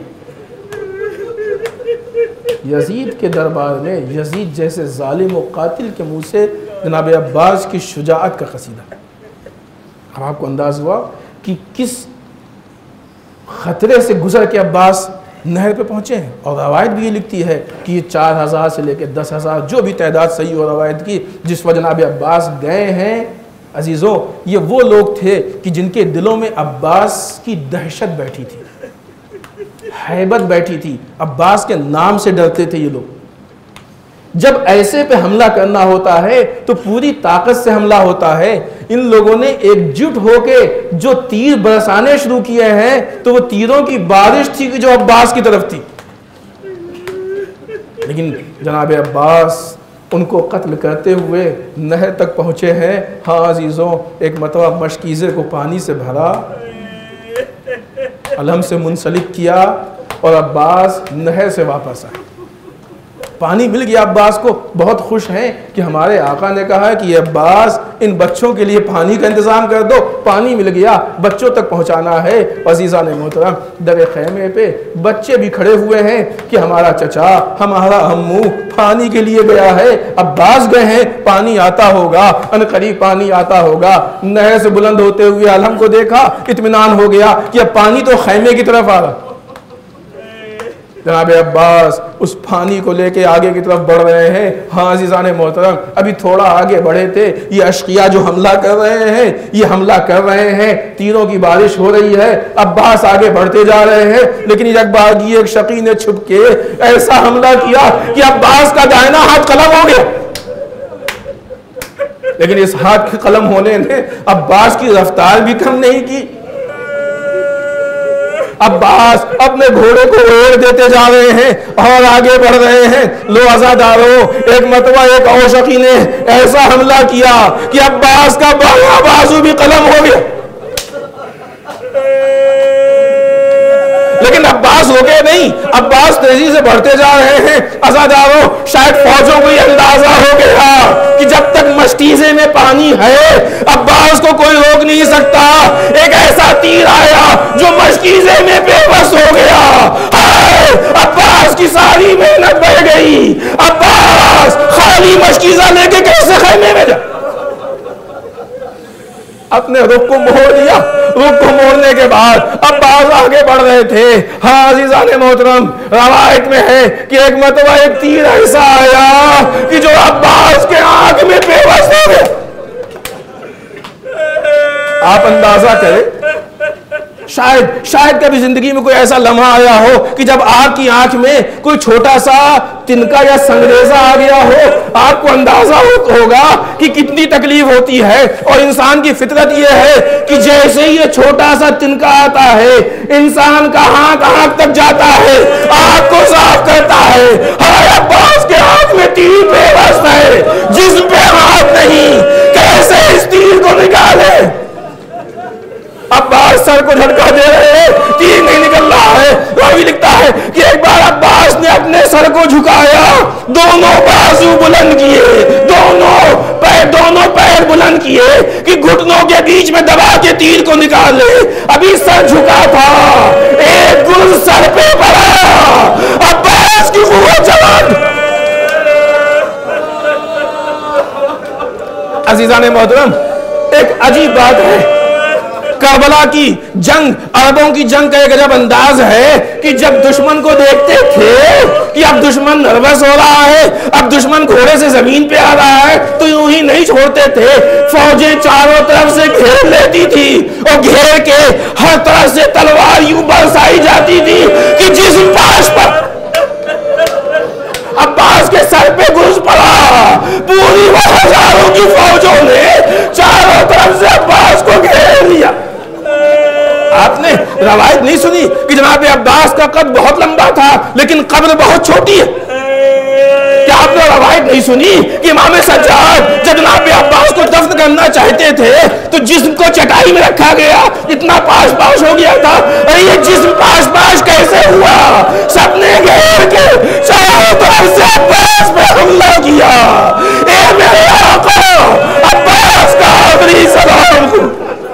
C: यजीद के दरबार में यजीद जैसे जालिम और कातिल के मुंह से जनाब अब्बास की शुजाअत का कसीदा। अब आपको अंदाज हुआ कि किस खतरे से गुजर के अब्बास नहर पे पहुंचे हैं। और रवायत भी ये लिखती है कि ये चार हज़ार से लेकर दस हज़ार जो भी तादाद सही हो रवायत की, जिस वक्त जनाब अब्बास गए हैं अजीज़ों, ये वो लोग थे कि जिनके दिलों में अब्बास की दहशत बैठी थी, हैबत बैठी थी, अब्बास के नाम से डरते थे ये लोग। जब ऐसे पे हमला करना होता है तो पूरी ताकत से हमला होता है। इन लोगों ने एकजुट होके जो तीर बरसाने शुरू किए हैं तो वो तीरों की बारिश थी कि जो अब्बास की तरफ थी। लेकिन जनाब अब्बास उनको कत्ल करते हुए नहर तक पहुंचे हैं। हाँ अजीज़ों, एक मरतबा मशकीज़े को पानी से भरा, अलम से मुंसलिक किया और अब्बास नहर से वापस आए। पानी मिल गया अब्बास को, बहुत खुश हैं कि हमारे आका ने कहा है कि ये अब्बास इन बच्चों के लिए पानी का इंतज़ाम कर दो। पानी मिल गया, बच्चों तक पहुंचाना है। अज़ीज़ान मोहतरम, दर खैमे पे बच्चे भी खड़े हुए हैं कि हमारा चचा, हमारा अम्मू पानी के लिए गया है, अब्बास गए हैं, पानी आता होगा, अनकरीब पानी आता होगा। नहर से बुलंद होते हुए अलम को देखा, इत्मीनान हो गया कि अब पानी तो खैमे की तरफ आ रहा। जनाब अब्बास उस पानी को लेके आगे की तरफ बढ़ रहे हैं। हाँ अज़ीज़ान मोहतरम, अभी थोड़ा आगे बढ़े थे, ये अशकिया जो हमला कर रहे हैं, ये हमला कर रहे हैं, तीरों की बारिश हो रही है, अब्बास आगे बढ़ते जा रहे हैं। लेकिन एक बागी एक शकी ने छुप के ऐसा हमला किया कि अब्बास का दाहिना हाथ कलम हो गया। लेकिन इस हाथ के कलम होने ने अब्बास की रफ्तार भी कम नहीं की। अब्बास अपने घोड़े को ओढ़ देते जा रहे हैं और आगे बढ़ रहे हैं। लो अज़ादारो, एक मतवा एक और शकी ने ऐसा हमला किया कि अब्बास का बायां बाजू भी कलम हो गया। लेकिन अब्बास हो गए नहीं, अब्बास तेजी से बढ़ते जा रहे हैं। अज़ादारो, शायद फौजों को यह अंदाजा हो गया कि जब तक मशकीज़े में पानी है अब्बास को कोई रोक नहीं सकता। एक ऐसा तीर आया जो मशकीज़े में बेबस हो गया। अब्बास की सारी मेहनत बह गई। अब्बास खाली मशकीज़ा लेके कैसे खैमे में जा, अपने रुख को मोड़ दिया। रुख को मोड़ने के बाद अब्बास आगे बढ़ रहे थे। हाँ अज़ीज़ान मोहतरम, रवायत में है कि एक मतवा एक तीर ऐसा आया कि जो अब्बास के आंख में बेबस हो गया। आप अंदाजा करें, शायद शायद कभी जिंदगी में कोई ऐसा लम्हा आया हो कि जब आपकी आंख में कोई छोटा सा तिनका या संगरेजा आ गया हो, आपको अंदाजा हो, होगा कि कितनी तकलीफ होती है। और इंसान की फितरत यह है कि जैसे ही ये छोटा सा तिनका आता है, इंसान का हाथ आंख तक जाता है, आंख को साफ करता है। हाय अब्बास के हाथ में तीर बेबस है, जिस्म पे हाथ नहीं, कैसे इस तीर को निकाले। अब्बास सर को झटका दे रहे हैं, तीर नहीं निकल रहा है। रावी लिखता है कि एक बार अब्बास ने अपने सर को झुकाया, दोनों बाजू बुलंद किए, दोनों पैर दोनों पैर बुलंद किए कि घुटनों के बीच में दबा के तीर को निकाल ले। अभी सर झुका था, एक गुल सर पे पड़ा। अब्बास की कुव्वत जवान। अजीज़ान मोहतरम, एक अजीब बात है, करबला की जंग, अरबों की जंग का एक अजब अंदाज है कि जब दुश्मन को देखते थे कि अब दुश्मन नर्वस हो रहा है, अब दुश्मन घोड़े से जमीन पे आ रहा है, तो यूं ही नहीं छोड़ते थे। फौजें चारों तरफ से घेर लेती थी और घेर के हर तरफ से तलवार यूं बरसाई जाती थी कि जिस पाश पर अब्बास के सर पे घुस पड़ा। पूरी हजारों की फौजों ने चारों तरफ से अब्बास को घेर लिया। आपने रवायत नहीं सुनी कि जनाब अब्बास का कद बहुत लंबा था लेकिन कब्र बहुत छोटी है? क्या आपने रवायत नहीं सुनी कि इमाम सज्जाद जब जनाब अब्बास को दफन करना चाहते थे तो जिस्म को चटाई में रखा गया, इतना पाश पाश हो गया था। अरे ये जिस्म पाश पाश कैसे हुआ? सबने घेर के चारों तरफ से अब्बास पे हमला किया। ए मेरे आका, अब्बास का आखिरी सलाम।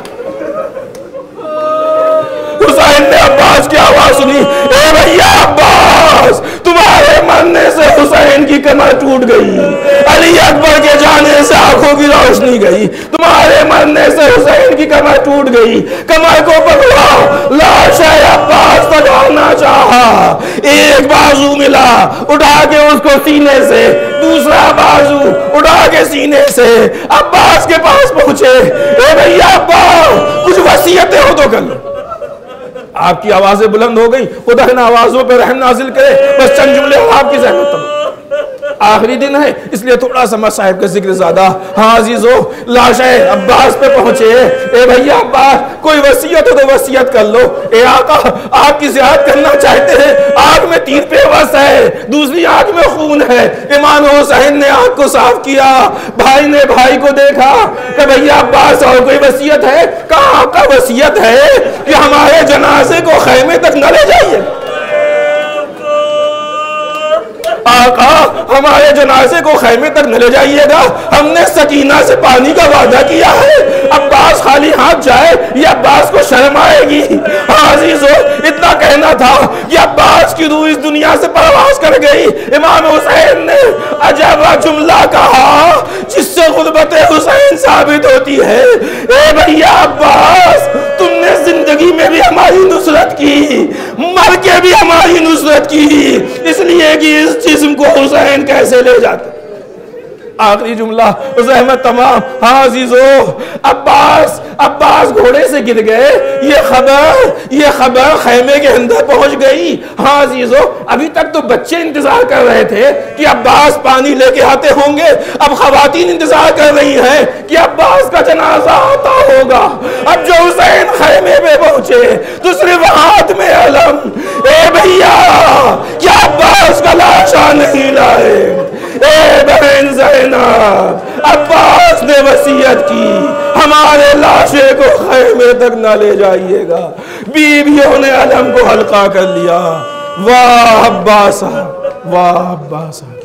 C: हुसैन ने अब्बास की आवाज सुनी, ए भैया अब्बास, तुम्हारे मरने से हुसैन की कमर टूट गई, अली अकबर के जाने से आंखों की रोशनी गई, तुम्हारे उसके मरने से हुसैन की कमर टूट गई, कमर को पकड़ो, लाश अब्बास तक आना चाहा, एक बाजू मिला उठा के उसको सीने से, दूसरा बाजू उठा के सीने से अब्बास के पास पहुंचे। ए भैया अब्बास कुछ वसीयतें हो तो कर लो। आपकी आवाजें बुलंद हो गई, खुदा इन आवाजों पर रहम नाजिल करे, बस चंद जुमले आपकी ज़हमत तब। आखिरी दिन है इसलिए थोड़ा सा मसाहिब का जिक्र ज्यादा। हाँ अजीजो, लाशे अब्बास पे पहुंचे। ए भैया अब्बास कोई वसीयत हो तो वसीयत कर लो। ए आका आपकी ज़ियारत करना चाहते हैं, आग में तीर पेवस्त है, दूसरी आग में खून है। इमाम हुसैन ने आग को साफ किया, भाई ने भाई को देखा कि भैया अब्बास और कोई वसीयत है? कहा आपका वसीयत है कि हमारे जनाजे को खैमे तक न ले जाइए। आका हमारे जनाजे को खैमे तक न ले जाइएगा, हमने सकीना से पानी का वादा किया है। अब्बास खाली हाथ जाए ये अब्बास को शर्म आएगी। हाँ अजीजो, इतना कहना था कि अब्बास की रूह इस दुनिया से परवास कर गई। इमाम हुसैन ने अजब जुमला कहा जिससे गुर्बत हुसैन साबित होती है। ए भैया अब्बास तुमने जिंदगी में भी हमारी नुसरत की, मर के भी हमारी नुसरत की, इसलिए कि इस जिस्म को हुसैन कैसे ले जाते। आखिरी जुमला ज़हमत तमाम। हाँ अजीजो, अब्बास अब्बास घोड़े से गिर गए, ये खबर ये खबर खैमे के अंदर पहुंच गई। हाँ अजीजो, अभी तक तो बच्चे इंतजार कर रहे थे कि अब्बास पानी लेके आते होंगे, अब खवातीन इंतजार कर रही हैं कि अब्बास का जनाजा आता होगा। अब जो हुसैन खैमे पे पहुंचे तो सिर्फ हाथ में अलम। ए भैया क्या अब्बास का लाशा नहीं लाए? ए बहन ज़ैनब, अब्बास ने वसीयत की हमारे लाशे को खैमे तक न ले जाइएगा। बीवियों ने अलम को हल्का कर लिया। वाह अब्बास, वाह अब्बास।